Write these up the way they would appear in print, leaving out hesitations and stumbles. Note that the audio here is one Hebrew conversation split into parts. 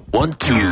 1, 2.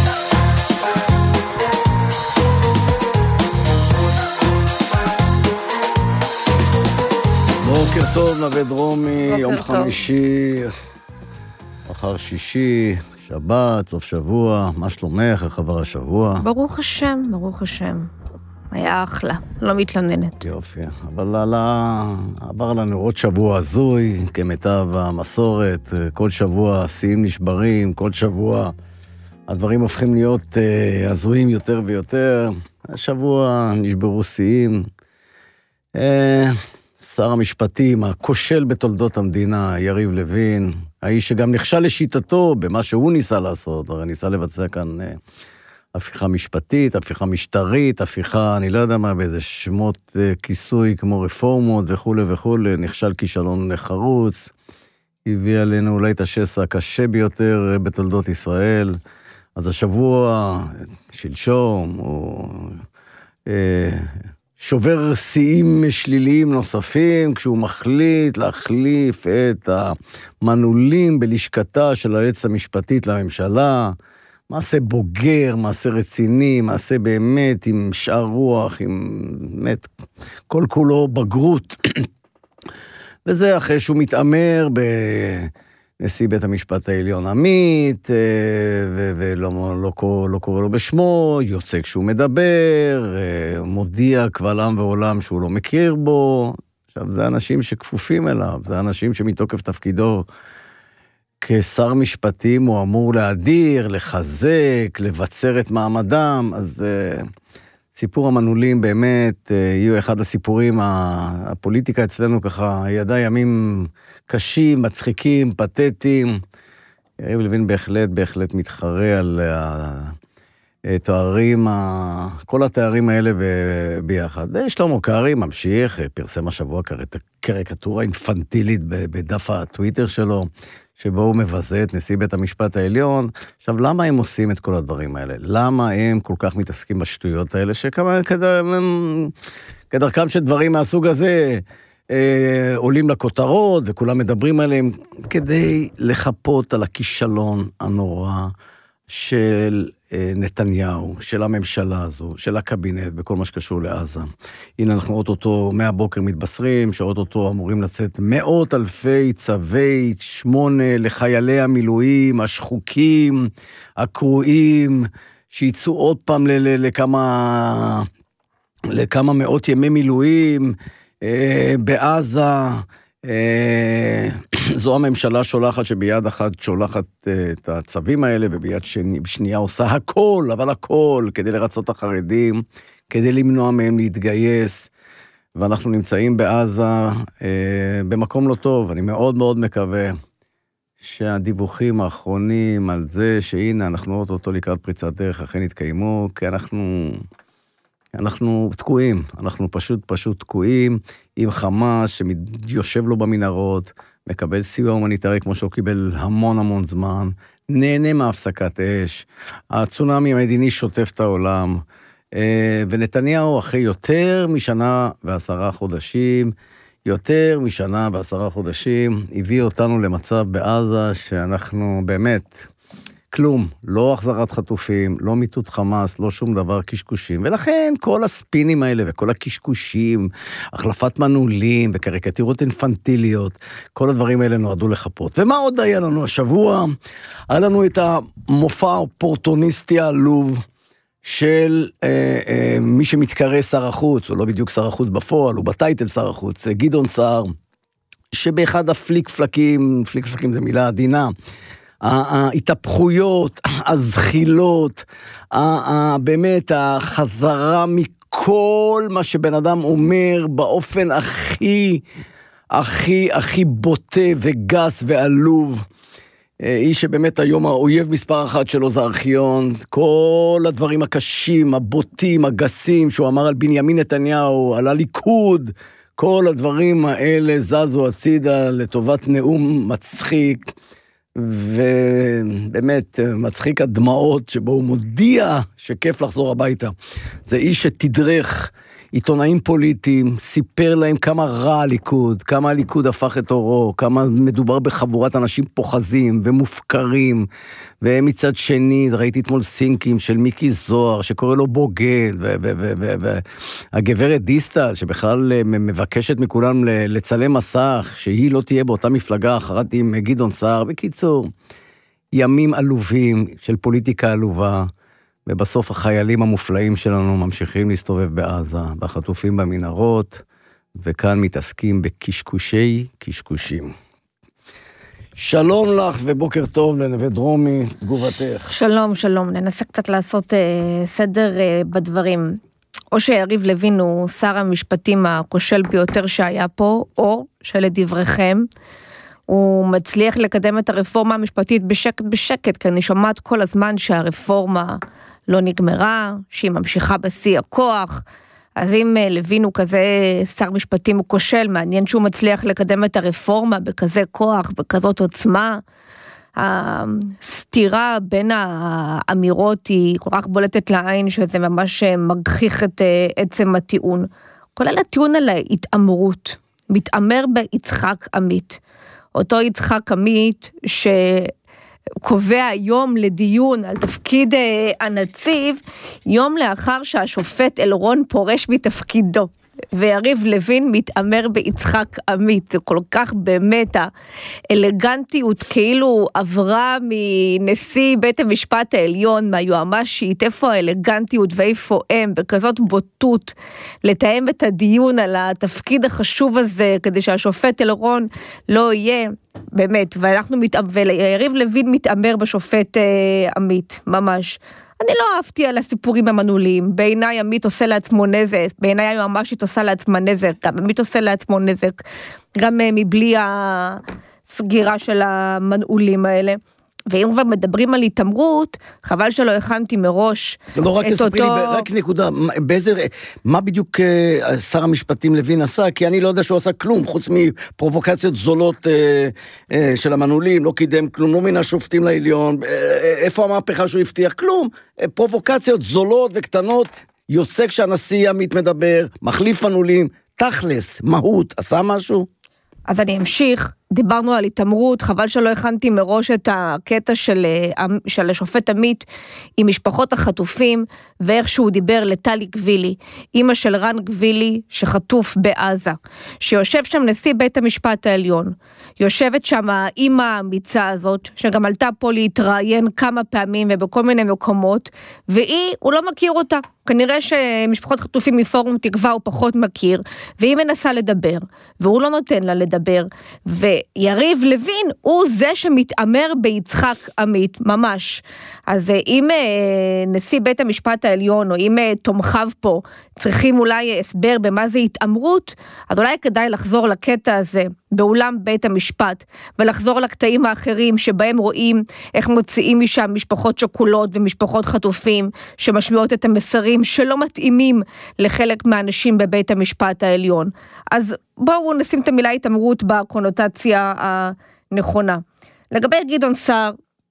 בוקר טוב, נווה דרומי, יום חמישי, אחר שישי, שבת, סוף שבוע, מה שלומך, איך עבר השבוע? ברוך השם, ברוך השם. היה אחלה, לא מתלוננת. יופי, אבל עבר לנו עוד שבוע הזוי, כמיטב המסורת, כל שבוע שיאים נשברים, כל שבוע הדברים הופכים להיות הזויים יותר ויותר. השבוע נשברו שיאים. שר המשפטים, הכושל בתולדות המדינה, יריב לוין, האיש שגם נכשל לשיטתו במה שהוא ניסה לעשות, הרי ניסה לבצע כאן הפיכה משפטית, הפיכה משטרית, הפיכה, אני לא יודע מה, באיזה שמות כיסוי כמו רפורמות וכו' וכו', נכשל כישלון חרוץ, הביא עלינו אולי את השסע הקשה ביותר בתולדות ישראל. אז השבוע, שלשום, הוא שובר שיאים שליליים נוספים, כשהוא מחליט להחליף את המנעולים בלשכתה של היועצת המשפטית לממשלה, מעשה בוגר, מעשה רציני, מעשה באמת עם שאר רוח, עם באמת כל כולו בגרות. וזה אחרי שהוא מתאמר בנשיא בית המשפט העליון עמית, ולא קורא לו בשמו, יוצא כשהוא מדבר, מודיע קבל עם ועולם שהוא לא מכיר בו. עכשיו, זה אנשים שכפופים אליו, זה אנשים שמתוקף תפקידו כשר משפטים הוא אמור להדיר, לחזק, לבצר את מעמדם. אז סיפור המנעולים באמת יהיו אחד הסיפורים, הפוליטיקה אצלנו ככה ידע ימים קשים, מצחיקים, פתטיים. יריב לוין בהחלט מתחרה על התארים, כל התארים האלה ביחד. ושלמה קרעי ממשיך, פרסם השבוע קריקטורה אינפנטילית בדף הטוויטר שלו, שבו הוא מבזה את נשיא בית המשפט העליון. עכשיו, למה הם עושים את כל הדברים האלה? למה הם כל כך מתעסקים בשטויות האלה, כדרכם של דברים מהסוג הזה עולים לכותרות, וכולם מדברים עליהם, כדי לחפות על הכישלון הנורא של נתניהו, של הממשלה הזו, של הקבינט, בכל מה שקשור לעזה. הנה אנחנו אותו מהבוקר מתבשרים, שאותו אמורים לצאת מאות אלפי צווי 8 לחיילי המילואים, השחוקים, הקרועים, שיצאו עוד פעם לכמה מאות ימי מילואים בעזה. זו הממשלה שולחת, שביד אחת שולחת את הצווים האלה, וביד שנייה עושה הכל, אבל הכל, כדי לרצות החרדים, כדי למנוע מהם להתגייס, ואנחנו נמצאים בעזה במקום לא טוב. אני מאוד מאוד מקווה שהדיווחים האחרונים על זה שהנה אנחנו אותו לקראת פריצת דרך אכן יתקיימו, כי אנחנו תקועים, אנחנו פשוט תקועים עם חמאס שיושב לו במנהרות, מקבל סיוע הומניטרי כמו שהוא קיבל המון זמן, נהנה מהפסקת אש, הצונאמי המדיני שוטף את העולם, ונתניהו אחרי יותר משנה ו10 חודשים, הביא אותנו למצב בעזה שאנחנו באמת כלום, לא החזרת חטופים, לא מיטוט חמאס, לא שום דבר, קשקושים. ולכן כל הספינים האלה וכל הקשקושים, החלפת מנעולים וקריקטורות אינפנטיליות, כל הדברים האלה נועדו לחפות. ומה עוד היה לנו השבוע? היה לנו את המופע האופורטוניסטי העלוב של מי שמתקרא שר החוץ, הוא לא בדיוק שר החוץ בפועל, הוא בטייטל שר החוץ, גדעון סער, שבאחד הפליק-פלקים זה מילה עדינה, ההתהפכויות, הזחילות, באמת החזרה מכל מה שבן אדם אומר באופן הכי בוטה וגס ועלוב. איש שבאמת היום האויב מספר 1 שלו זה ארכיון, כל הדברים הקשים, הבוטים, הגסים, שהוא אמר על בנימין נתניהו, על הליכוד, כל הדברים האלה זזו הצידה לטובת נאום מצחיק, ובאמת מצחיק הדמעות שבו הוא מודיע שכיף לחזור הביתה. זה איש שתדרך עיתונאים פוליטיים, סיפר להם כמה רע הליכוד, כמה הליכוד הפך את אורו, כמה מדובר בחבורת אנשים פוחזים ומופקרים, ומצד שני, ראיתי אתמול סינקים של מיקי זוהר, שקורא לו בוגד, והגברת דיסטל, שבכלל מבקשת מכולם לצלם מסך, שהיא לא תהיה באותה מפלגה אחרת עם גדעון סער. בקיצור, ימים עלובים של פוליטיקה עלובה, ובסוף החיילים המופלאים שלנו ממשיכים להסתובב בעזה, והחטופים במנהרות, וכאן מתעסקים בקשקושי קשקושים. שלום לך ובוקר טוב לנווה דרומי, תגובתך. שלום, שלום, ננסה קצת לעשות סדר בדברים. או שיריב לוין הוא שר המשפטים הכושל ביותר שהיה פה, או שלדבריכם, הוא מצליח לקדם את הרפורמה המשפטית בשקט, כי אני שומעת כל הזמן שהרפורמה לא נגמרה, שהיא ממשיכה בשיא הכוח. אז אם לוין הוא כזה שר משפטים הוא כושל, מעניין שהוא מצליח לקדם את הרפורמה בכזה כוח, בכזאת עוצמה. הסתירה בין האמירות היא כל כך בולטת לעין, שזה ממש מגחיך את עצם הטיעון. כולל הטיעון על ההתאמרות, מתאמר ביצחק עמית. אותו יצחק עמית שקובע יום לדיון על תפקיד הנציב, יום לאחר שהשופט אלרון פורש מתפקידו. ויריב לוין מתאמר ביצחק עמית, זה כל כך באמת האלגנטיות כאילו עברה מנשיא בית המשפט העליון, מהיועמ"שית, איפה האלגנטיות ואיפה הם, בכזאת בוטות, לתאם את הדיון על התפקיד החשוב הזה, כדי שהשופט אלרון לא יהיה, באמת, ויריב לוין מתאמר בשופט עמית, ממש. אני לא אהבתי על הסיפורים המנעולים, בעיניי עמית עושה לעצמו נזק, בעיניי היועמ"שית עושה לעצמה נזק, גם עמית עושה לעצמו נזק, גם מבלי הסגירה של המנעולים האלה. ואם כבר מדברים על התאמרות, חבל שלא הכנתי מראש לא, רק תספרי לי, רק נקודה, מה בדיוק שר המשפטים לוין עשה? כי אני לא יודע שהוא עשה כלום, חוץ מפרובוקציות זולות של המנעולים, לא קידם כלום, לא מן השופטים לעליון, איפה המהפכה שהוא הבטיח? כלום, פרובוקציות זולות וקטנות, יוצא כשהנשיא עמית מדבר, מחליף מנעולים, תכלס, מהות, עשה משהו? אז אני אמשיך, דיברנו על התאמרות, חבל שלא הכנתי מראש את הקטע של השופט עמית עם משפחות החטופים, ואיך שהוא דיבר לטלי גבילי, אמא של רן גבילי שחטוף בעזה, שיושב שם נשיא בית המשפט העליון, יושבת שם האמא האמיצה הזאת, שגם עלתה פה להתראיין כמה פעמים ובכל מיני מקומות, הוא לא מכיר אותה, כנראה שמשפחות חטופים מפורום תקווה הוא פחות מכיר, והיא מנסה לדבר, והוא לא נותן לה לדבר, ויריב לוין הוא זה שמתאמר ביצחק עמית, ממש. אז אם נשיא בית המשפט העליון, או אם תומכיו פה, צריכים אולי הסבר במה זה התאמרות, אז אולי כדאי לחזור לקטע הזה, באולם בית המשפט, ולחזור לקטעים האחרים, שבהם רואים איך מוציאים משם משפחות שכולות, ומשפחות חטופים, שמשמיעות את המסרים, שלא מתאימים לחלק מהאנשים בבית המשפט העליון. אז בואו נשים את המילה התאמרות בקונוטציה הנכונה. לגבי גדעון סער,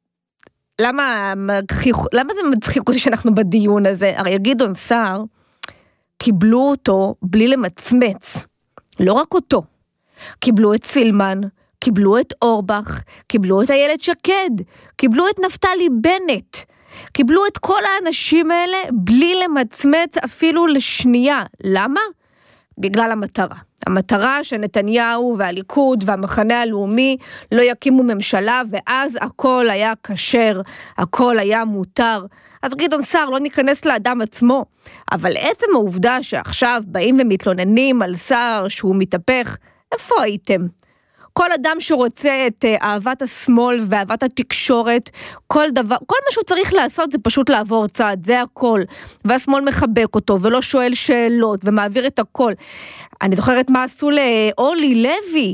למה זה מצחיק אותי שאנחנו בדיון הזה? הרי גדעון סער, קיבלו אותו בלי למצמץ, לא רק אותו, קיבלו את סילמן, קיבלו את אורבך, קיבלו את איילת שקד, קיבלו את נפתלי בנט, קיבלו את כל האנשים האלה בלי למצמץ אפילו לשנייה. למה? בגלל המטרה. המטרה שנתניהו והליכוד והמחנה הלאומי לא יקימו ממשלה, ואז הכל היה כשר, הכל היה מותר. אז גדעון סער, לא ניכנס לאדם עצמו, אבל עצם העובדה שעכשיו באים ומתלוננים על סער שהוא מתהפך, איפה הייתם? כל אדם שרוצה את אהבת השמאל ואהבת התקשורת, כל מה שהוא צריך לעשות זה פשוט לעבור צעד, זה הכל. והשמאל מחבק אותו ולא שואל שאלות ומעביר את הכל. אני זוכרת מה עשו לאורלי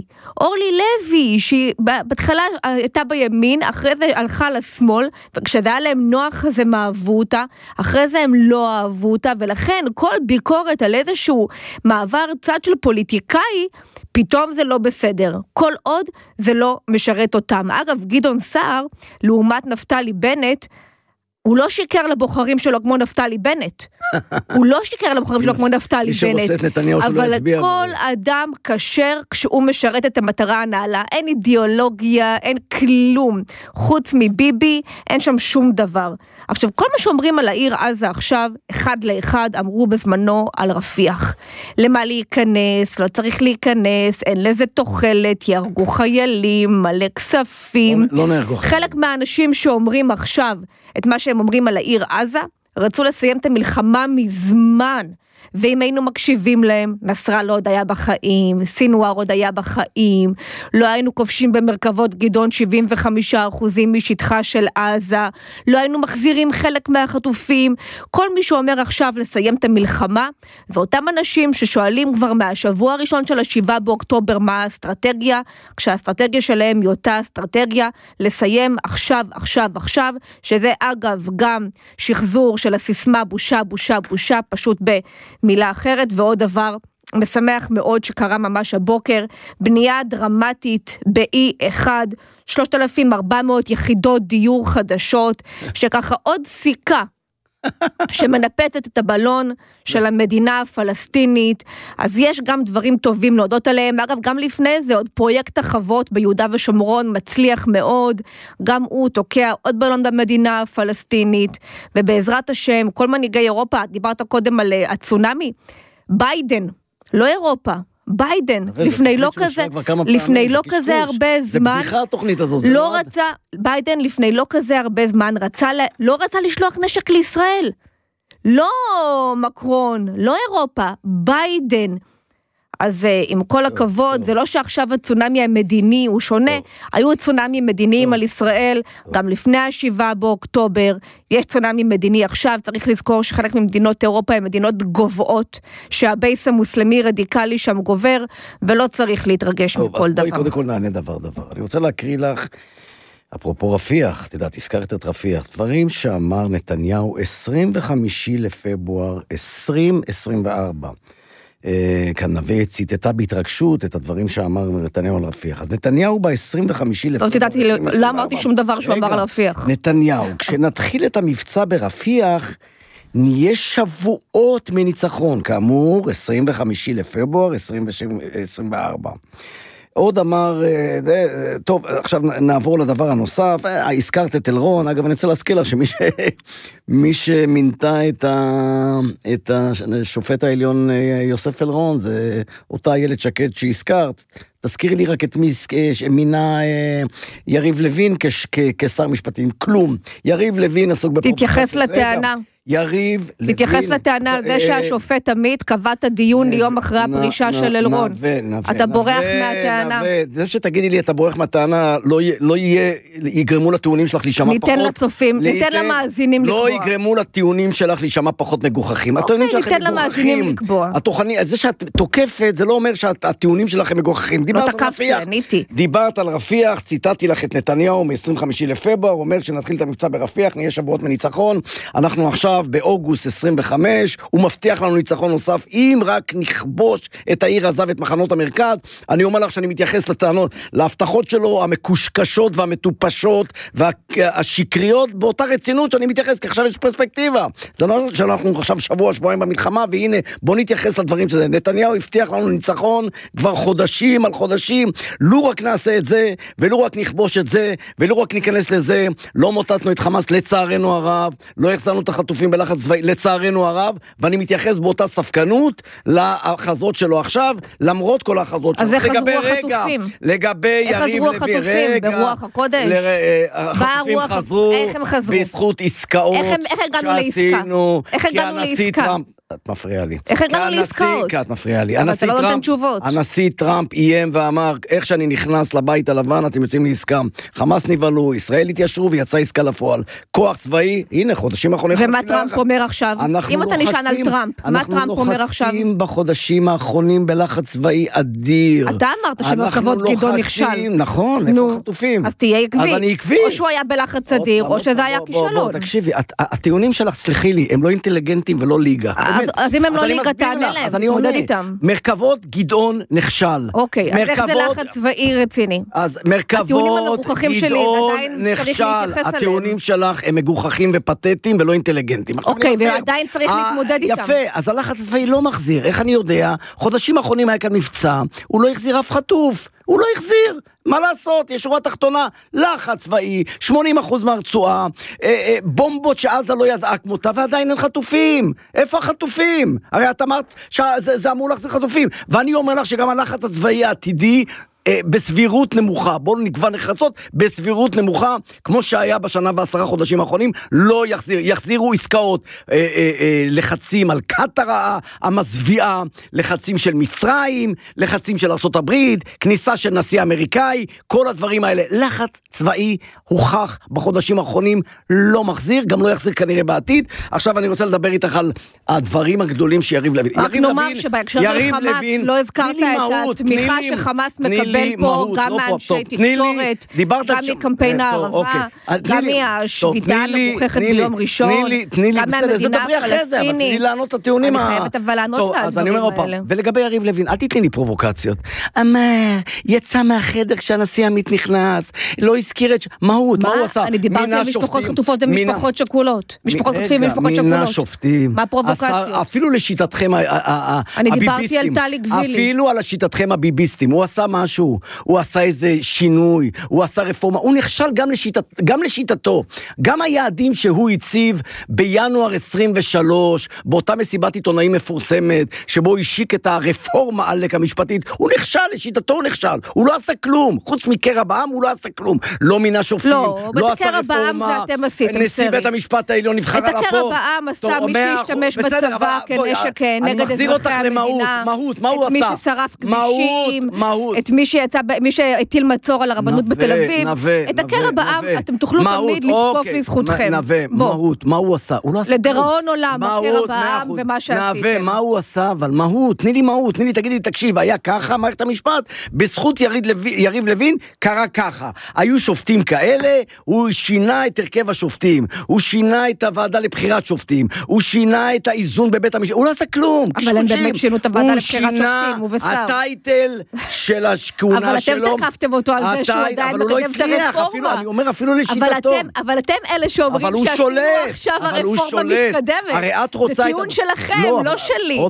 לוי, שהיא בהתחלה הייתה בימין, אחרי זה הלכה לשמאל, וכשזה היה להם נוח אז הם אהבו אותה, אחרי זה הם לא אהבו אותה, ולכן כל ביקורת על איזשהו מעבר צד של פוליטיקאי, פתאום זה לא בסדר. כל עוד זה לא משרת אותם. אגב, גדעון סער, לעומת נפתלי בנט, הוא לא שיקר לבוחרים שלו כמו נפתלי בנט. הוא לא שיקר לבוחרים שלו כמו נפתלי בנט. אבל כל אדם כשר כשהוא משרת את המטרה הנעלה. אין אידיאולוגיה, אין כלום. חוץ מביבי, אין שם שום דבר. עכשיו, כל מה שאומרים על העיר עזה עכשיו, אחד לאחד אמרו בזמנו על רפיח. למה להיכנס, לא צריך להיכנס, אין לזה תוחלת, ירגו חיילים, מלא כספים. לא נהרגו חיילים. חלק מהאנשים שאומרים עכשיו את מה שהם אומרים על העיר עזה, רצו לסיים את המלחמה מזמן, ואם היינו מקשיבים להם, נסראללה עוד היה בחיים, סינואר עוד היה בחיים, לא היינו כובשים במרכבות גדעון 75% משטחה של עזה, לא היינו מחזירים חלק מהחטופים, כל מי שאומר עכשיו לסיים את המלחמה, ואותם אנשים ששואלים כבר מהשבוע הראשון של 7 באוקטובר מה האסטרטגיה, כשהאסטרטגיה שלהם היא אותה אסטרטגיה, לסיים עכשיו, עכשיו, עכשיו, שזה אגב גם שחזור של הסיסמה בושה, בושה, בושה, פשוט מילה אחרת. ועוד דבר משמח מאוד שקרה ממש הבוקר, בנייה דרמטית ב-E1, 3,400 יחידות דיור חדשות, שככה עוד סיכה שמנפצת את הבלון של המדינה הפלסטינית. אז יש גם דברים טובים להודות עליהם. אגב, גם לפני זה עוד פרויקט החוות ביהודה ושומרון מצליח מאוד, גם הוא תוקע עוד בלון במדינה הפלסטינית, ובעזרת השם כל מנהיגי אירופה, דיברת קודם על הצונמי, ביידן, לא אירופה, ביידן, לפני לא כזה הרבה זמן, זה בדיחה התוכנית הזאת, לא רצה, ביידן לפני לא כזה הרבה זמן, לא רצה לשלוח נשק לישראל, לא מקרון, לא אירופה, ביידן. אז עם כל הכבוד, זה לא שעכשיו הצונמי המדיני הוא שונה, היו צונמי מדיניים על ישראל, גם לפני 7 באוקטובר, יש צונמי מדיני עכשיו, צריך לזכור שחלק ממדינות אירופה הן מדינות גובעות, שהבייס המוסלמי רדיקלי שם גובר, ולא צריך להתרגש מכל דבר. אז בואי קודם כל נענה דבר. אני רוצה להקריא לך, אפרופו רפיח, תדעת, הזכרת את רפיח, דברים שאמר נתניהו 25 לפברואר 2024, כאן נווה ציטטה בהתרגשות את הדברים שאמר נתניהו על רפיח. אז נתניהו ב-25 לפברואר, לא אמרתי שום דבר שהוא אמר על רפיח. נתניהו, כשנתחיל את המבצע ברפיח, נהיה שבועות מניצחון, כאמור, 25 לפברואר 2024. עוד אמר, טוב, עכשיו נעבור לדבר הנוסף, הזכרת את אלרון, אגב אני רוצה להזכיר לך שמי שמינתה את השופט העליון יוסף אלרון, זה אותה איילת שקד שהזכרת, תזכירי לי רק את מי מינה יריב לוין כשר משפטים, כלום, יריב לוין עסוק בפרופסיה. תתייחס לטענה. יריב לוין. תתייחס לטענה על זה שהשופט עמית קבע את הדיון ליום אחרי הפרישה של אלרון. אתה בורח מהטענה. זה שתגידי לי, אתה בורח מהטענה, לא יגרמו לטיעונים שלך להישמע פחות. ניתן לצופים, ניתן למאזינים לקבוע. לא יגרמו לטיעונים שלך להישמע פחות מגוחכים. אוקיי, ניתן למאזינים לקבוע. זה שאת תוקפת, זה לא אומר שהטיעונים שלך הם מגוחכים. לא תקפתי, עניתי. דיברת על רפיח, ציטטתי לך את נתניהו מ-25 לפברואר, אומר שנתחיל את המבצע ברפיח, נהיה שבועות מניצחון. אנחנו עכשיו באוגוסט 25, הוא מבטיח לנו ניצחון נוסף, אם רק נכבוש את העיר עזה ואת מחנות המרכז. אני אומר לך שאני מתייחס לטענות, להבטחות שלו, המקושקשות והמטופשות והשקריות, באותה רצינות שאני מתייחס, כי עכשיו יש פרספקטיבה. זה לא שאנחנו עכשיו שבועיים במלחמה, והנה, בוא נתייחס לדברים שזה. נתניהו הבטיח לנו ניצחון כבר חודשים על חודשים, לו רק נעשה את זה, ולו רק נכבוש את זה, ולו רק ניכנס לזה, לא מוטטנו את חמאס לצערנו הרב, לא החזרנו את החטופים בלחץ צבאי לצערנו הרב, ואני מתייחס באותה ספקנות להחזות שלו עכשיו, למרות כל ההחזות שלו. אז איך חזרו החטופים? לגבי יריב לוי, איך חזרו החטופים? ברוח הקודש? החטופים חזרו בזכות עסקאות שעשינו, איך הגענו לעסקה? את מפריעה לי. איך הגענו לעסקאות? את מפריעה לי. אבל אתה לא נותן תשובות. הנשיא טראמפ איים ואמר, איך שאני נכנס לבית הלבן, אתם יוצאים לעסקה. חמאס נבלו, ישראל התיישרו ויצא עסקה לפועל. כוח צבאי, הנה, חודשים האחרונים. ומה טראמפ אומר עכשיו? אם אתה נשען על טראמפ, מה טראמפ אומר עכשיו? אנחנו לוחצים בחודשים האחרונים בלחץ צבאי אדיר. אתה אמרת שברכבות גדעון נכשל. נכון, איפה החטופים? אז תהיה עקבי. אז אני עקבי. או שהוא היה בלחץ אדיר, או שזה היה כישלון. תקשיבי, הטיעונים שלך, סלחי לי, הם לא אינטליגנטים ולא ליגה. באמת. אז אם הם לא ליגה, תענה להם, תתמודד איתם. מרכבות גדעון נכשל. אוקיי, אז איך זה לחץ צבאי רציני? אז מרכבות גדעון נכשל. הטיעונים שלך הם מגוחכים ופתטיים ולא אינטליגנטיים. אוקיי, ועדיין צריך להתמודד איתם. יפה, אז הלחץ הצבאי לא מחזיר. איך אני יודע? חודשים האחרונים היה כאן מבצע, הוא לא החזיר אף חטוף. הוא לא החזיר, מה לעשות? יש שורה תחתונה, לחץ צבאי, 80% מהרצועה, בומבות שעזה לא ידעה כמותה, ועדיין אין חטופים. איפה החטופים? הרי את אמרת שזה אמור להחזיר חטופים, ואני אומר לך שגם הלחץ הצבאי העתידי, בסבירות נמוכה, בואו נקבע נחרצות, בסבירות נמוכה, כמו שהיה בשנה ו10 חודשים האחרונים, לא יחזירו עסקאות, לחצים על קטר המזוויעה, לחצים של מצרים, לחצים של ארצות הברית, כניסה של נשיא אמריקאי, כל הדברים האלה, לחץ צבאי הוכח בחודשים האחרונים, לא מחזיר, גם לא יחזיר כנראה בעתיד. עכשיו אני רוצה לדבר איתך על הדברים הגדולים שיריב לוין. רק נאמר שבהקשר של חמאס, לא הזכרת את התמיכה שחמאס מקבל פה, גם מאנשי תקשורת, גם מקמפיין הערבה, גם מהשביתה המגוחכת ביום ראשון, גם מהמדינה הפלסטינית. תני לענות את הטיעונים. אני חייבת אבל לענות לדברים האלה. ולגבי יריב לוין, אל תתני לי פרובוקציות. אמר, יצא מהחדר כשהנשיא עמית נכנס, לא הזכיר את מהות, מה הוא עשה? אני דיברתי על משפחות חטופות ומשפחות שכולות. משפחות חטופים ומשפחות שכולות. מינה שופטים. מה הפרובוקציות? אפילו לשיטתכם אני דיברתי על טלי גבילי. אפילו על השיטתכם הביביסטים. הוא עשה משהו, הוא עשה איזה שינוי, הוא עשה רפורמה, הוא נכשל גם לשיטתו. גם היעדים שהוא הציב בינואר 23, באותה מסיבת עיתונאים מפורסמת, שבו הוא השיק את הרפורמה עלק המשפטית, הוא נכשל לשיטתו, הוא נכשל. הוא לא עשה כלום. חוץ מקרע בעם, הוא לא עשה כלום. לא מינה שופטים, לא עשה רפורמה. נשיא בית המשפט העליון נבחר על את הקרע בעם עשה מי שהשתמש בצבא כנשק נגד אזרחי המדינה. את מי ששרף כבישים, את מי שהטיל מצור על הרבנות בתל אביב. את הקרע בעם אתם תוכלו תמיד לזקוף לזכותכם. מהות, מה הוא עשה? לדיראון עולם, הקרע בעם ומה שעשיתם. מה הוא עשה? אבל מהות, תני לי מהות, תני לי, תגידי, תקשיב, היה ככה מערכת המשפט, בזכות יריב לוין קרה ככה. היו שופטים כאלה, הוא שינה את הרכב השופטים, הוא שינה את הוועדה לבחירת שופטים, הוא שינה את האיזון בבית המשפט, הוא לא עשה כלום. אבל הם באמת שינו את הוועדה לבחירת שופטים, הוא ושר. הטייטל של הכהונה שלו. אבל אתם תקפתם אותו על זה שהוא עדיין מקדם את הרפורמה. אני אומר אפילו לשיטתו. אבל אתם אלה שאומרים שעשינו עכשיו הרפורמה מתקדמת. זה טיעון שלכם, לא שלי.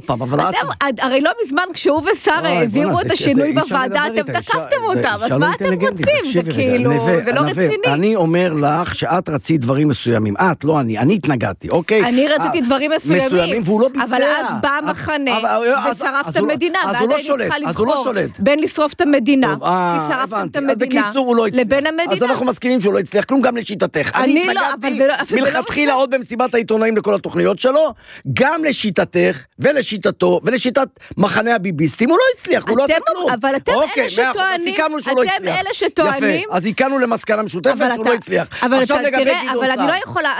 הרי לא מזמן כשהוא ושר העבירו את השינוי בוועדה, אתם תקפתם אותם, אז מה אתם רוצים? זה כאילו, זה לא רציני. אני אומר לך שאת רצית דברים מסוימים, את, לא אני התנגדתי, אוקיי? אני רציתי דברים מסוימים, אבל אז בא המחנה ושרף את המדינה, ועדיין היא צריכה לבחור בין לשרוף את המדינה, כי שרפתם את המדינה, לבין המדינה. אז אנחנו מסכימים שהוא לא הצליח כלום, גם לשיטתך. אני התנגדתי מלכתחילה עוד במסיבת העיתונאים לכל התוכניות שלו, גם לשיטתך ולשיטתו ולשיטת מחנה הביביסטים, הוא לא הצליח, הוא לא עשה כלום. אבל אתם אלה שטוענים, אז הכרנו למסקנה משותפת שהוא לא הצליח. אבל אני לא יכולה,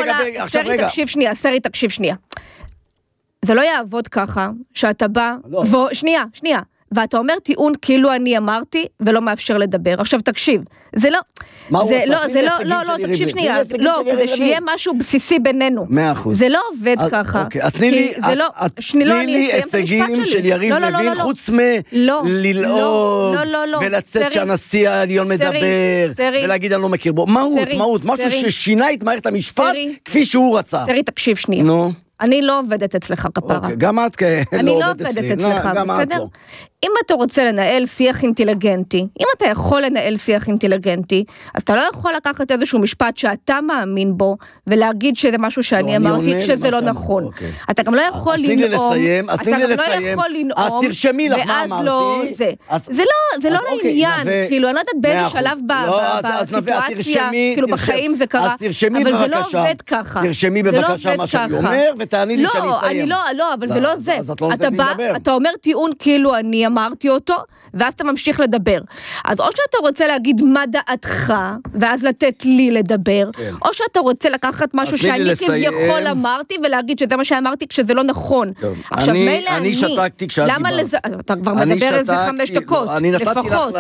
סרי, תקשיב שנייה. זה לא יעבוד ככה, שאתה בא, שנייה, ואתה אומר טיעון כאילו אני אמרתי, ולא מאפשר לדבר. עכשיו תקשיב, זה לא, תקשיב שנייה, לא, כדי שיהיה משהו בסיסי בינינו. 100%. זה לא עובד ככה. אז תני לי הישגים של יריב לוין, חוץ מללעוד, ולצאת שהנשיא העליון מדבר, ולהגיד אני לא מכיר בו. מהות, משהו ששינה את מערכת המשפט, כפי שהוא רצה. סרי, תקשיב שנייה. אני לא עובדת אצלך כפרה. גם את אני לא עובדת אצלך, בסדר? אם אתה רוצה לנהל שיח אינטליגנטי, אם אתה יכול לנהל שיח אינטליגנטי, אז אתה לא יכול לקחת איזשהו משפט שאתה מאמין בו, ולהגיד שזה משהו שאני אמרתי, שזה לא נכון. אתה גם לא יכול לנאום, אז תרשמי לך מה אמרתי. זה לא לעניין, כאילו, אני לא יודעת באיזה שלב בסיטואציה, כאילו בחיים זה קרה, אבל זה לא עובד ככה. תרשמי בבקשה מה שאני אומר, ותעני לי שאני אסיים. לא, אבל זה לא זה. אתה אומר טיעון כאילו אני אמרתי אותו, ואז אתה ממשיך לדבר. אז או שאתה רוצה להגיד מה דעתך, ואז לתת לי לדבר, או שאתה רוצה לקחת משהו שאני כביכול אמרתי, ולהגיד שזה מה שאמרתי כשזה לא נכון. עכשיו, מילא אני שתקתי כשאת דיברת. אתה כבר מדבר איזה 5 דקות, לפחות.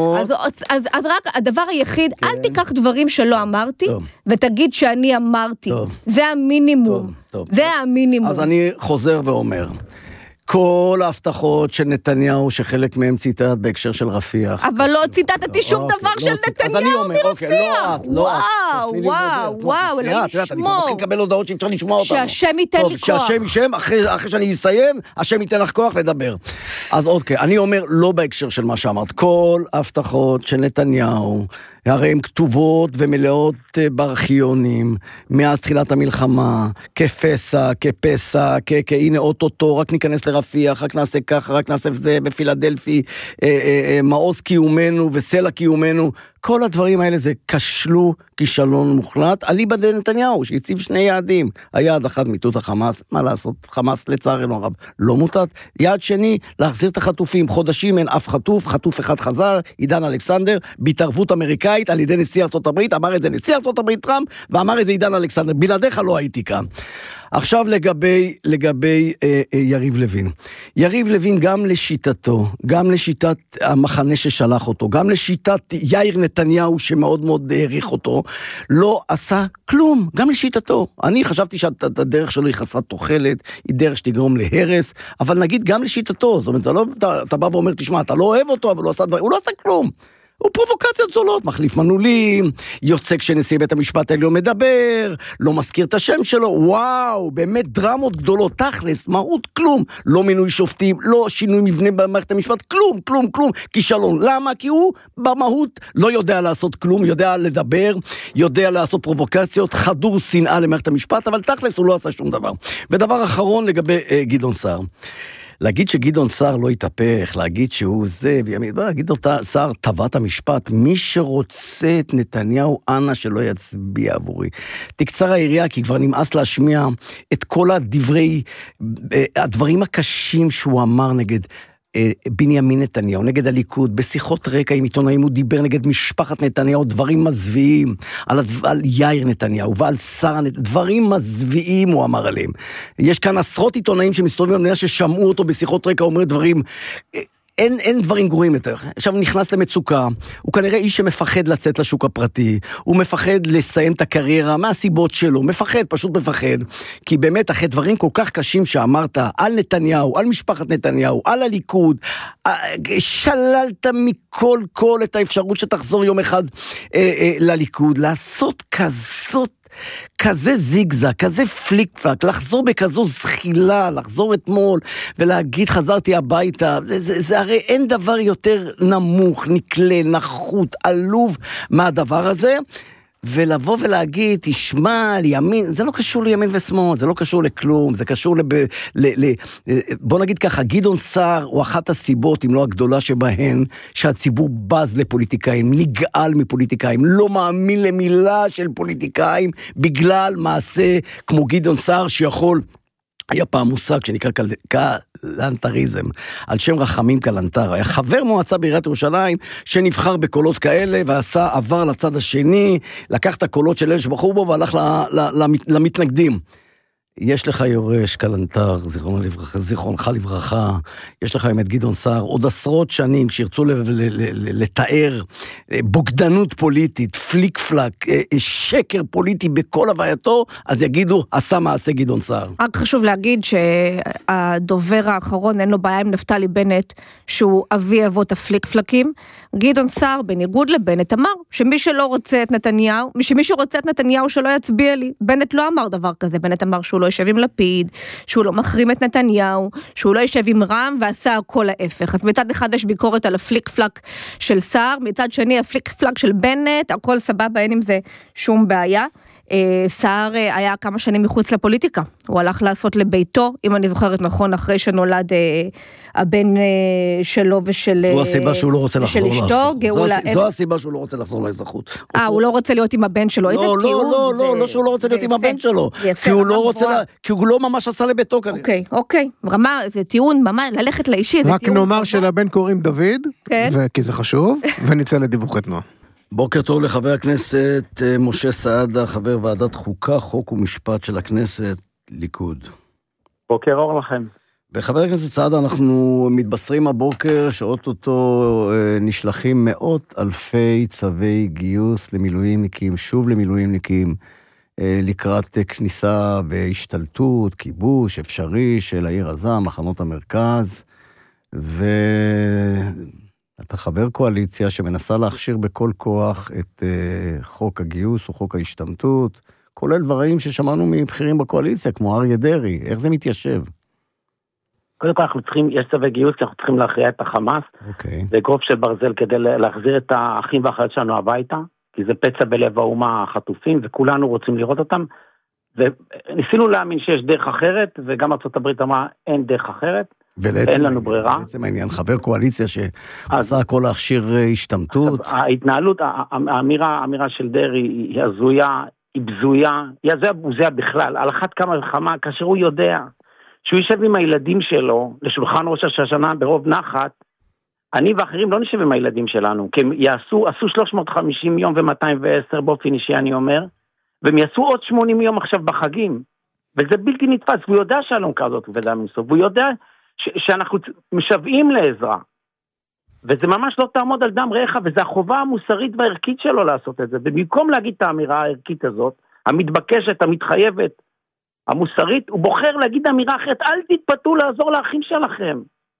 אז רק הדבר היחיד, אל תיקח דברים שלא אמרתי, ותגיד שאני אמרתי. זה המינימום. זה המינימום. אז אני חוזר ואומר, כל ההבטחות של נתניהו, שחלק מהם ציטט בהקשר של רפיח. אבל לא ציטטתי שום דבר של נתניהו מרפיח. וואו, אלוהים אני מתחיל לקבל הודעות שאי אפשר לשמוע אותנו. שהשם ייתן לי כוח. שהשם יישם, אחרי שאני אסיים, השם ייתן לך כוח לדבר. אז אוקיי, אני אומר לא בהקשר של מה שאמרת. כל ההבטחות של נתניהו, הרי הן כתובות ומלאות בארכיונים, מאז תחילת המלחמה, כפסע, הנה אוטוטו, רק ניכנס לרפיח, רק נעשה ככה, רק נעשה זה בפילדלפי, מעוז קיומנו וסלע קיומנו, כל הדברים האלה זה כשלו כישלון מוחלט, אליבא דנתניהו, שהציב 2 יעדים, היעד אחד מיטוט החמאס, מה לעשות, חמאס לצערנו הרב, לא מוטט, יעד שני, להחזיר את החטופים, חודשים אין אף חטוף אחד חזר, עידן אלכסנדר, בהתערבות אמריקאית על ידי נשיא ארצות הברית, אמר את זה נשיא ארצות הברית טראמפ, ואמר את זה עידן אלכסנדר, בלעדיך לא הייתי כאן. עכשיו לגבי יריב לוין. יריב לוין גם לשיטתו, גם לשיטת המחנה ששלח אותו, גם לשיטת יאיר נתניהו שמאוד מאוד העריך אותו, לא עשה כלום, גם לשיטתו. אני חשבתי שהדרך שלו היא חסרת תוחלת, היא דרך שתגרום להרס, אבל נגיד גם לשיטתו, זאת אומרת, אתה בא ואומר, תשמע, אתה לא אוהב אותו, אבל הוא לא עשה כלום. הוא פרובוקציות זולות, מחליף מנעולים, יוצא כשנשיא בית המשפט העליון מדבר, לא מזכיר את השם שלו, וואו, באמת דרמות גדולות, תכלס, מהות, כלום, לא מינוי שופטים, לא שינוי מבנה במערכת המשפט, כלום, כישלון. למה? כי הוא במהות לא יודע לעשות כלום, יודע לדבר, יודע לעשות פרובוקציות, חדור שנאה למערכת המשפט, אבל תכלס הוא לא עשה שום דבר. ודבר אחרון לגבי גדעון סער. להגיד שגדעון סער לא יתהפך, להגיד שהוא זה, גדעון סער טבעת המשפט, מי שרוצה את נתניהו, אנא שלא יצביע עבורי. תקצר העירייה, כי כבר נמאס להשמיע את כל הדברים הקשים שהוא אמר נגד בנימין נתניהו, נגד הליכוד, בשיחות רקע עם עיתונאים הוא דיבר נגד משפחת נתניהו, דברים מזוויעים, על יאיר נתניהו ועל שר נתניהו, דברים מזוויעים הוא אמר עליהם. יש כאן עשרות עיתונאים שמסתובבים במדינה ששמעו אותו בשיחות רקע, אומר דברים, אין דברים גרועים יותר. עכשיו הוא נכנס למצוקה, הוא כנראה איש שמפחד לצאת לשוק הפרטי, הוא מפחד לסיים את הקריירה, מה הסיבות שלו? פשוט מפחד, כי באמת אחרי דברים כל כך קשים שאמרת, על נתניהו, על משפחת נתניהו, על הליכוד, שללת מכל את האפשרות שתחזור יום אחד לליכוד, לעשות כזה זיגזג, כזה פליק פלק, לחזור בכזו זחילה, לחזור אתמול ולהגיד חזרתי הביתה, זה הרי אין דבר יותר נמוך, נקלה, נחות, עלוב מהדבר הזה, ולבוא ולהגיד, תשמע, לימין, זה לא קשור לימין ושמאל, זה לא קשור לכלום, זה קשור בוא נגיד ככה, גדעון סער הוא אחת הסיבות, אם לא הגדולה שבהן, שהציבור בז לפוליטיקאים, נגעל מפוליטיקאים, לא מאמין למילה של פוליטיקאים, בגלל מעשה כמו גדעון סער שיכול, היה פעם מושג שנקרא קלנטריזם, על שם רחמים קלנטר, היה חבר מועצה בעיריית ירושלים, שנבחר בקולות כאלה, עבר לצד השני, לקח את הקולות של אלה שבחרו בו, והלך למתנגדים. יש לך יורש קלנטר, זיכרונך לברכה, יש לך את גדעון סער, עוד עשרות שנים, כשירצו לתאר בוגדנות פוליטית, פליק פלק, שקר פוליטי בכל הווייתו, אז יגידו, עשה מעשה גדעון סער. רק חשוב להגיד שהדובר האחרון אין לו בעיה עם נפתלי בנט, שהוא אבי אבות הפליק פלקים. גדעון סער, בניגוד לבנט, אמר שמי שרוצה את נתניהו שלא יצביע לי. בנט לא אמר דבר כזה, בנט אמר שהוא לא יושב עם לפיד, שהוא לא מחרים את נתניהו, שהוא לא יושב עם רם ועשה הכל ההפך. אז מצד אחד יש ביקורת על הפליק פלק של סער, מצד שני הפליק פלק של בנט, הכל סבבה, אין עם זה שום בעיה. סער היה כמה שנים מחוץ לפוליטיקה, הוא הלך לעשות לביתו, אם אני זוכרת נכון, אחרי שנולד הבן שלו ושל זו הסיבה שהוא לא רוצה לחזור לאזרחות. לאזרחות. זו הסיבה שהוא לא רוצה לחזור לאזרחות. הוא לא רוצה להיות עם הבן שלו, איזה טיעון. לא שהוא לא רוצה להיות עם הבן שלו, כי הוא לא ממש עשה לביתו כנראה. אוקיי, רמה, זה טיעון ממש, ללכת לאישי, רק נאמר שלבן קוראים דוד, כי זה חשוב, ונצא לדיווחי תנועה. בוקר טוב לחבר הכנסת משה סעדה, חבר ועדת חוקה, חוק ומשפט של הכנסת, ליכוד. בוקר אור לכם. וחבר הכנסת סעדה, אנחנו מתבשרים הבוקר שאוטוטו נשלחים מאות אלפי צווי גיוס למילואימניקים, שוב למילואימניקים, לקראת כניסה והשתלטות, כיבוש אפשרי של העיר עזה, מחנות המרכז, אתה חבר קואליציה שמנסה להכשיר בכל כוח את חוק הגיוס או חוק ההשתמטות, כולל דברים ששמענו מבחירים בקואליציה, כמו אריה דרעי. איך זה מתיישב? קודם כל אנחנו צריכים, יש צווי גיוס, אנחנו צריכים להכריע את החמאס, זה גרוף של ברזל כדי להחזיר את האחים והאחיות שלנו הביתה, כי זה פצע בלב האומה החטופים, וכולנו רוצים לראות אותם, וניסינו להאמין שיש דרך אחרת, וגם ארצות הברית אמרה, אין דרך אחרת, אין לנו ברירה. ולעצם העניין, חבר קואליציה שעשה הכל להכשיר השתמטות. ההתנהלות, האמירה של דרעי היא הזויה, היא בזויה, היא הזויה בכלל, על אחת כמה וכמה, כאשר הוא יודע שהוא יישב עם הילדים שלו לשולחן ראש השנה ברוב נחת, אני ואחרים לא נשב עם הילדים שלנו, כי הם עשו 350 יום ו-210 באופן אישי אני אומר, והם יעשו עוד 80 יום עכשיו בחגים, וזה בלתי נתפס, והוא יודע שהאלונקה הזאת עובדה מסוף, והוא יודע שאנחנו משוועים לעזרה, וזה ממש לא תעמוד על דם רעך, וזה החובה המוסרית והערכית שלו לעשות את זה, ובמקום להגיד את האמירה הערכית הזאת, המתבקשת, המתחייבת, המוסרית, הוא בוחר להגיד אמירה אחרת, אל תתפתו לעזור לאחים שלכם.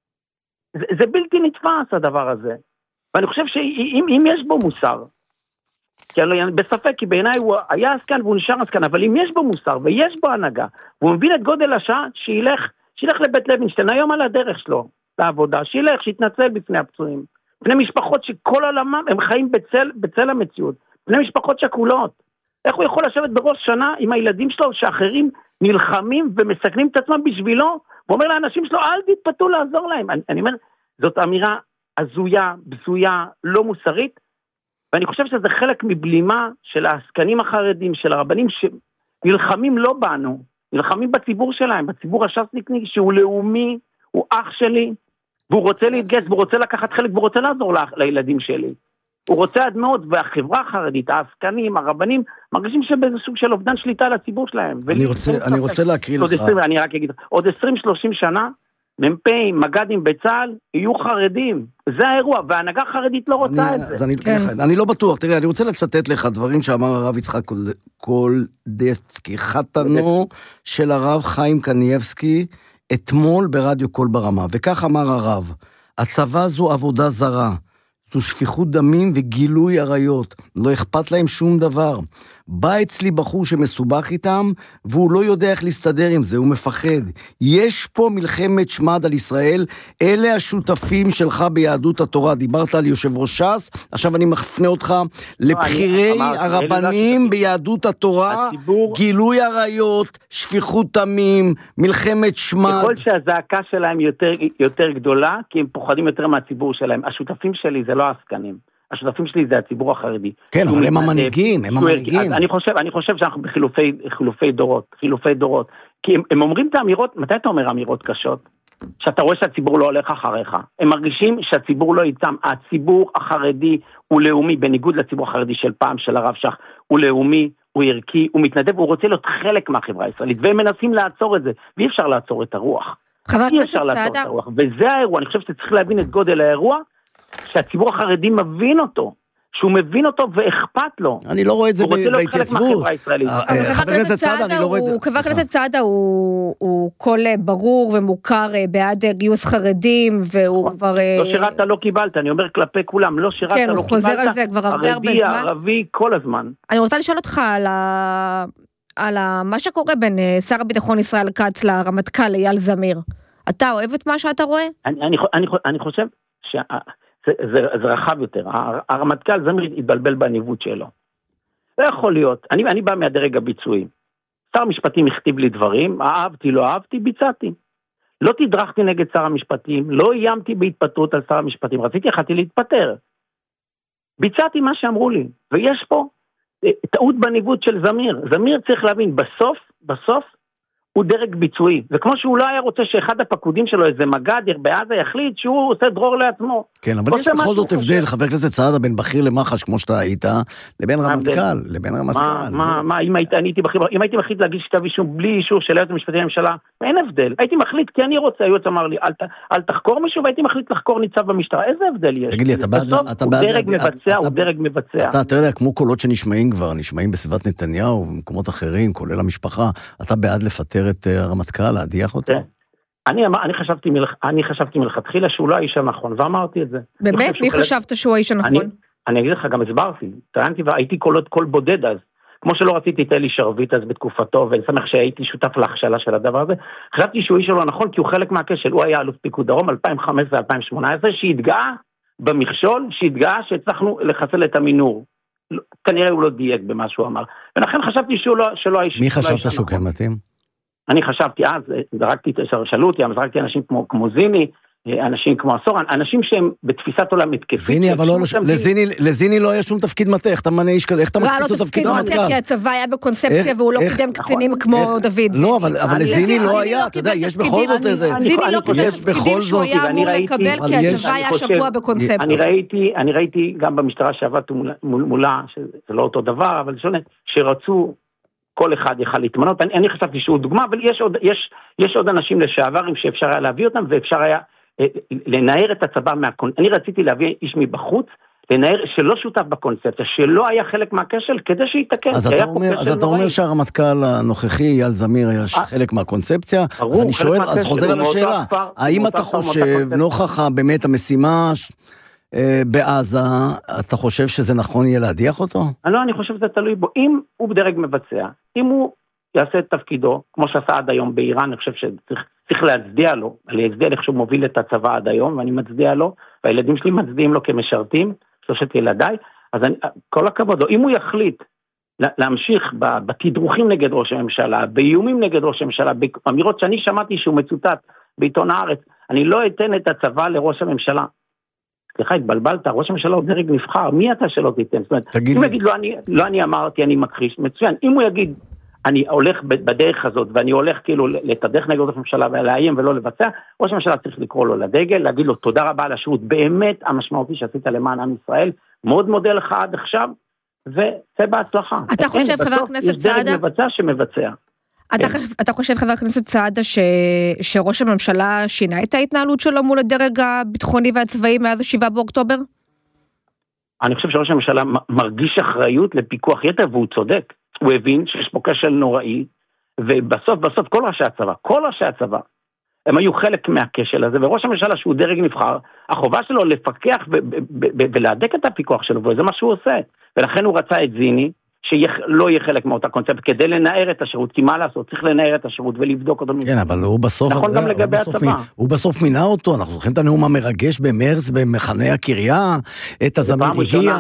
זה בלתי נתפס הדבר הזה. ואני חושב שאם יש בו מוסר, כי אני בספק, כי בעיניי הוא היה עסקן והוא נשאר עסקן, אבל אם יש בו מוסר ויש בו הנהגה, והוא מבין את גודל השעה, שילך לבית לוינשטיין, היום על הדרך שלו, לעבודה, שיתנצל בפני הפצועים, בפני משפחות שכל עולמם הם חיים בצל המציאות, בפני משפחות שכולות. איך הוא יכול לשבת בראש שנה עם הילדים שלו שאחרים נלחמים ומסכנים את עצמם בשבילו, ואומר לאנשים שלו, אל תתפתו לעזור להם. אני אומר, זאת אמירה הזויה, בזויה, לא מוסרית, ואני חושב שזה חלק מבלימה של העסקנים החרדים, של הרבנים שנלחמים לא בנו, נלחמים בציבור שלהם, בציבור הש"סניקי, שהוא לאומי, הוא אח שלי, והוא רוצה להתגייס, והוא רוצה לקחת חלק, והוא רוצה לעזור לילדים שלי. הוא רוצה עד מאוד, והחברה החרדית, העסקנים, הרבנים, מרגישים שבאיזה סוג של אובדן שליטה לציבור שלהם. אני רוצה להקריא לך. אני רק אגיד, עוד 20-30 שנה, מ"פים, מג"דים בצה"ל, יהיו חרדים. זה האירוע, וההנהגה החרדית לא רוצה את זה. אני לא בטוח, תראה, אני רוצה לצטט לך דברים שאמר הרב יצחק קולדצקי, חתנו של הרב חיים קניבסקי, אתמול ברדיו קול ברמה, וכך אמר הרב, הצבא זו עבודה זרה, זו שפיכות דמים וגילוי עריות, לא אכפת להם שום דבר. בא אצלי בחור שמסובך איתם, והוא לא יודע איך להסתדר עם זה, הוא מפחד. יש פה מלחמת שמד על ישראל, אלה השותפים שלך ביהדות התורה. דיברת על יושב ראש ש"ס, עכשיו אני מפנה אותך לבחירי הרבנים ביהדות התורה, גילוי עריות, שפיכות דמים, מלחמת שמד. ככל שהזעקה שלהם יותר גדולה, כי הם פוחדים יותר מהציבור שלהם. השותפים שלי זה לא העסקנים. השותפים שלי זה הציבור החרדי. כן, אבל הם המנהיגים, הם המנהיגים. אני חושב שאנחנו בחילופי דורות, כי הם אומרים את האמירות, מתי אתה אומר אמירות קשות? שאתה רואה שהציבור לא הולך אחריך. הם מרגישים שהציבור לא איתם. הציבור החרדי הוא לאומי, בניגוד לציבור החרדי של פעם, של הרב שך, הוא לאומי, הוא ערכי, הוא מתנדב, הוא רוצה להיות חלק מהחברה הישראלית, והם מנסים לעצור את זה, ואי אפשר לעצור את הרוח. אי אפשר לעצור את הרוח, וזה האירוע, אני חושב שצריך להבין את גודל האירוע, שהציבור החרדי מבין אותו, שהוא מבין אותו ואכפת לו. אני לא רואה את זה בהתייצבות. חבר הכנסת סעדה הוא קול ברור ומוכר בעד גיוס חרדים, והוא כבר... לא שירת לא קיבלת, אני אומר כלפי כולם, לא שירת לא קיבלת. כן, הוא חוזר על זה כבר הרבה זמן. ערבי, כל הזמן. אני רוצה לשאול אותך על מה שקורה בין שר הביטחון ישראל כץ לרמטכ"ל אייל זמיר. אתה אוהב את מה שאתה רואה? אני חושב זה רחב יותר. הרמטכ"ל זמיר התבלבל בניווט שלו. לא יכול להיות. אני בא מהדרג הביצועי. שר המשפטים הכתיב לי דברים, אהבתי, לא אהבתי, ביצעתי. לא תדרכתי נגד שר המשפטים, לא איימתי בהתפטרות על שר המשפטים, יכולתי להתפטר. ביצעתי מה שאמרו לי, ויש פה טעות בניווט של זמיר. זמיר צריך להבין, בסוף הוא דרג ביצועי, וכמו שהוא לא היה רוצה שאחד הפקודים שלו, איזה מג"ד בעזה יחליט שהוא עושה דרור לעצמו. כן, אבל יש בכל זאת הבדל, חבר הכנסת סעדה, בין בכיר למח"ש, כמו שאתה היית, לבין רמטכ"ל. מה, אם הייתי מחליט להגיש כתב אישום בלי אישור של היועץ המשפטי לממשלה, אין הבדל. הייתי מחליט כי אני רוצה, היועץ אמר לי, אל תחקור מישהו, והייתי מחליט לחקור ניצב במשטרה. איזה הבדל יש? תגיד לי, אתה בעד... הוא דרג מבצע. אתה יודע, כמו קולות שנשמעים כבר, נשמעים בסביבת נתניהו ובמקומות אחרים, כולל המשפחה, אתה בעד לפטר את הרמטכ"ל, להדיח אותו? אני חשבתי מלכתחילה שהוא לא האיש הנכון, ואמרתי את זה. באמת? מי חשבת שהוא האיש הנכון? אני אגיד לך, גם הסברתי, טענתי והייתי קול בודד אז, כמו שלא רציתי את אלי שרביט אז בתקופתו, ואני שמח שהייתי שותף להכשלה של הדבר הזה, חשבתי שהוא איש לא נכון, כי הוא חלק מהכשל, הוא היה אלוף פיקוד דרום 2015-2018, שהתגאה במכשול, שהתגאה שהצלחנו לחסל את המינור. כנראה הוא לא דייק במה שהוא אמר, ולכן חשבתי שלא האיש... מי חשבת שהוא כן מתאים? אני חשבתי אז, שאלו אותי, זרקתי אנשים כמו זיני, אנשים כמו הסורן, אנשים שהם בתפיסת עולם מתקפית. זיני, אבל לזיני לא היה שום תפקיד מטה, איך אתה מנהיש כזה, איך אתה מקפיץ לו תפקיד מטה? כי הצבא היה בקונספציה והוא לא קידם קצינים כמו דוד. לא, אבל לזיני לא היה, אתה יודע, יש בכל זאת איזה... זיני לא קידם תפקידים שהוא היה אמור לקבל, כי הצבא היה שבוע בקונספציה. אני ראיתי גם במשטרה שעבדתי מולה, שזה לא אותו דבר, אבל שרצו כל אחד יכל להתמנות, אני חשבתי שהוא דוגמה, אבל יש עוד אנשים לשעברים שאפשר היה להביא אותם, ואפשר היה לנער את הצבא אני רציתי להביא איש מבחוץ, לנער שלא שותף בקונספציה, שלא היה חלק מהכשל, כדי שיתקן. אז אתה אומר שהרמטכ"ל הנוכחי, אייל זמיר, היה חלק מהקונספציה, אז אני שואל, אז חוזר על השאלה, האם אתה חושב, נוכח באמת המשימה בעזה, אתה חושב שזה נכון יהיה להדיח אותו? לא, אני חושב שזה תלוי בו. אם הוא בדרג מבצע, אם הוא יעשה את תפקידו, כמו שעשה עד היום באיראן, אני חושב שצריך להצדיע לו, להצדיע איך שהוא מוביל את הצבא עד היום, ואני מצדיע לו, והילדים שלי מצדיעים לו כמשרתים, שלושת ילדיי, אז כל הכבוד לו. אם הוא יחליט להמשיך בתדרוכים נגד ראש הממשלה, באיומים נגד ראש הממשלה, באמירות שאני שמעתי שהוא מצוטט בעיתון הארץ, אני לא אתן את הצבא לראש הממשלה. סליחה, התבלבלת, ראש הממשלה הוא דרג נבחר, מי אתה שלא תיתן? זאת אומרת, אם הוא יגיד, לא אני אמרתי, אני מכחיש, מצוין, אם הוא יגיד, אני הולך בדרך הזאת, ואני הולך כאילו לתדרך נגד ראש הממשלה ולאיים ולא לבצע, ראש הממשלה צריך לקרוא לו לדגל, להגיד לו תודה רבה על השירות, באמת המשמעותי שעשית למען עם ישראל, מאוד מודה לך עד עכשיו, וזה בהצלחה. אתה חושב, חבר הכנסת סעדה? יש דרג מבצע שמבצע. אתה חושב, חבר הכנסת סעדה, שראש הממשלה שינה את ההתנהלות שלו מול הדרג הביטחוני והצבאי מאז 7 באוקטובר? אני חושב שראש הממשלה מרגיש אחריות לפיקוח יתר, והוא צודק. הוא הבין שיש פה כשל נוראי, ובסוף כל ראשי הצבא, הם היו חלק מהכשל הזה, וראש הממשלה שהוא דרג נבחר, החובה שלו לפקח ולהדק את הפיקוח שלו, וזה מה שהוא עושה. ולכן הוא רצה את זיני, שלא יהיה חלק מאותה קונספט, כדי לנער את השירות, כי מה לעשות, צריך לנער את השירות ולבדוק אותו. כן, אבל הוא בסוף... נכון גם לגבי הצבא. הוא בסוף מינה אותו, אנחנו זוכרים את הנאום המרגש במרץ, במחנה הקריה, את הזמיר הגיע,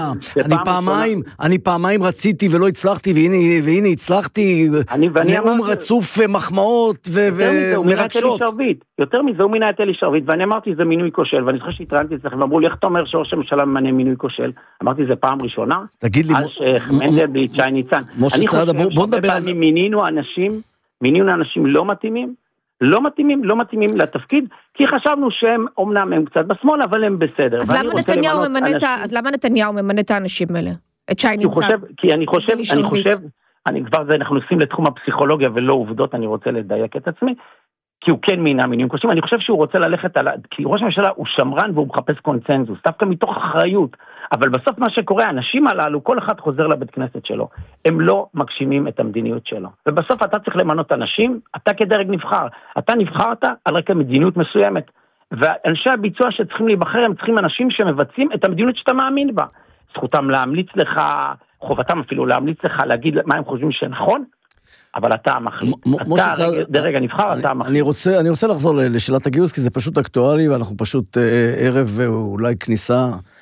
אני פעמיים רציתי ולא הצלחתי, והנה הצלחתי, נאום רצוף מחמאות ומרגשות. יותר מזה הוא מינה את אלי שרביט, ואני אמרתי זה מינוי כושל, ואני זוכר שהתראיינתי אצלכם, ואמרו לי, איך אתה אומר שראש הממשלה ממנה מינוי כושל? אמרתי, זה פעם ראשונה. תגיד לי, שי ניצן. אני חושב שהרבה פעמים מינינו אנשים לא מתאימים לתפקיד, כי חשבנו שהם אומנם הם קצת בשמאל, אבל הם בסדר. אז למה נתניהו ממנה את האנשים האלה? את שי ניצן? כי אני חושב, אנחנו נוסעים לתחום הפסיכולוגיה ולא עובדות, אני רוצה לדייק את עצמי, כי הוא כן מינה מינויים קשים, אני חושב שהוא רוצה ללכת כי ראש הממשלה הוא שמרן והוא מחפש קונצנזוס, דווקא מתוך אחריות, אבל בסוף מה שקורה, האנשים הללו, כל אחד חוזר לבית כנסת שלו, הם לא מגשימים את המדיניות שלו, ובסוף אתה צריך למנות אנשים, אתה כדרג נבחר, אתה נבחרת על רקע מדיניות מסוימת, ואנשי הביצוע שצריכים להיבחר, הם צריכים אנשים שמבצעים את המדיניות שאתה מאמין בה, זכותם להמליץ לך, חובתם אפילו להמליץ לך, להגיד מה הם חושבים שנכון, אבל אתה המחליט, אתה דרג הנבחר, אתה המחליט. אני רוצה לחזור לשאלת הגיוס, כי זה פשוט אקטואלי, ואנחנו פשוט ערב ואולי כניסה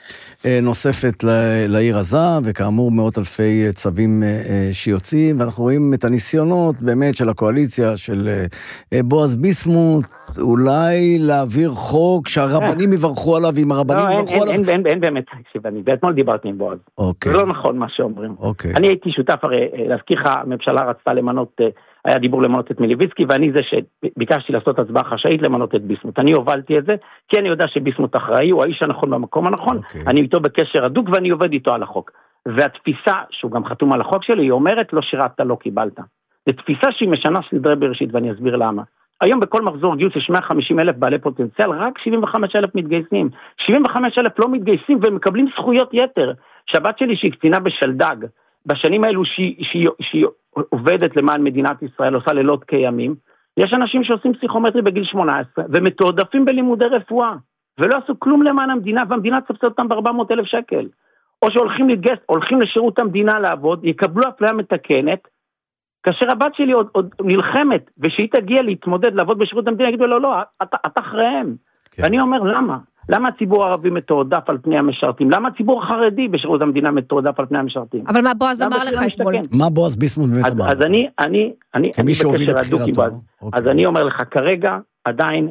נוספת לעיר עזה, וכאמור מאות אלפי צווים שיוצאים, ואנחנו רואים את הניסיונות באמת של הקואליציה, של בועז ביסמוט, אולי להעביר חוק שהרבנים יברכו עליו, ואם הרבנים יברכו עליו... אין באמת, אני אתמול דיברתי עם בועז. זה לא נכון מה שאומרים. אני הייתי שותף, הרי להזכיר לך, הממשלה רצתה למנות, היה דיבור למנות את מיליביצקי, ואני זה שביקשתי לעשות הצבעה חשאית למנות את ביסמוט. אני הובלתי את זה, כי אני יודע שביסמוט אחראי, הוא האיש הנכון במקום הנכון, אני איתו בקשר הדוק ואני עובד איתו על החוק. והתפיסה, שהוא גם חתום על החוק שלי, היא אומרת, לא שירת, לא קיבלת. זו תפיסה שהיא משנה סדרי בראשית, ואני אסביר למה. היום בכל מחזור גיוס יש 150,000 בעלי פוטנציאל, רק 75,000 מתגייסים. 75,000 לא מתגייסים ומקבלים זכויות יתר. שבת שלי שהיא קצינה בשלדג, בשנים האלו שהיא עובדת למען מדינת ישראל, עושה לילות כימים, יש אנשים שעושים פסיכומטרי בגיל 18, ומתועדפים בלימודי רפואה, ולא עשו כלום למען המדינה, והמדינה תסבסד אותם ב-400,000 שקל. או שהולכים להתגייס, הולכים לשירות המדינה לעבוד, יקבלו אפליה מתקנת, כאשר הבת שלי עוד נלחמת, ושהיא תגיע להתמודד, לעבוד בשירות המדינה, יגידו לו, לא, אתה אחריהם. כן. ואני אומר, למה? למה הציבור הערבי מתועדף על פני המשרתים? למה הציבור החרדי בשירות המדינה מתועדף על פני המשרתים? אבל מה בועז אמר לך אתמול? מה בועז ביסמוט באמת אמר? אז אני בקשר הדוק עם בועז. אז אני אומר לך, כרגע עדיין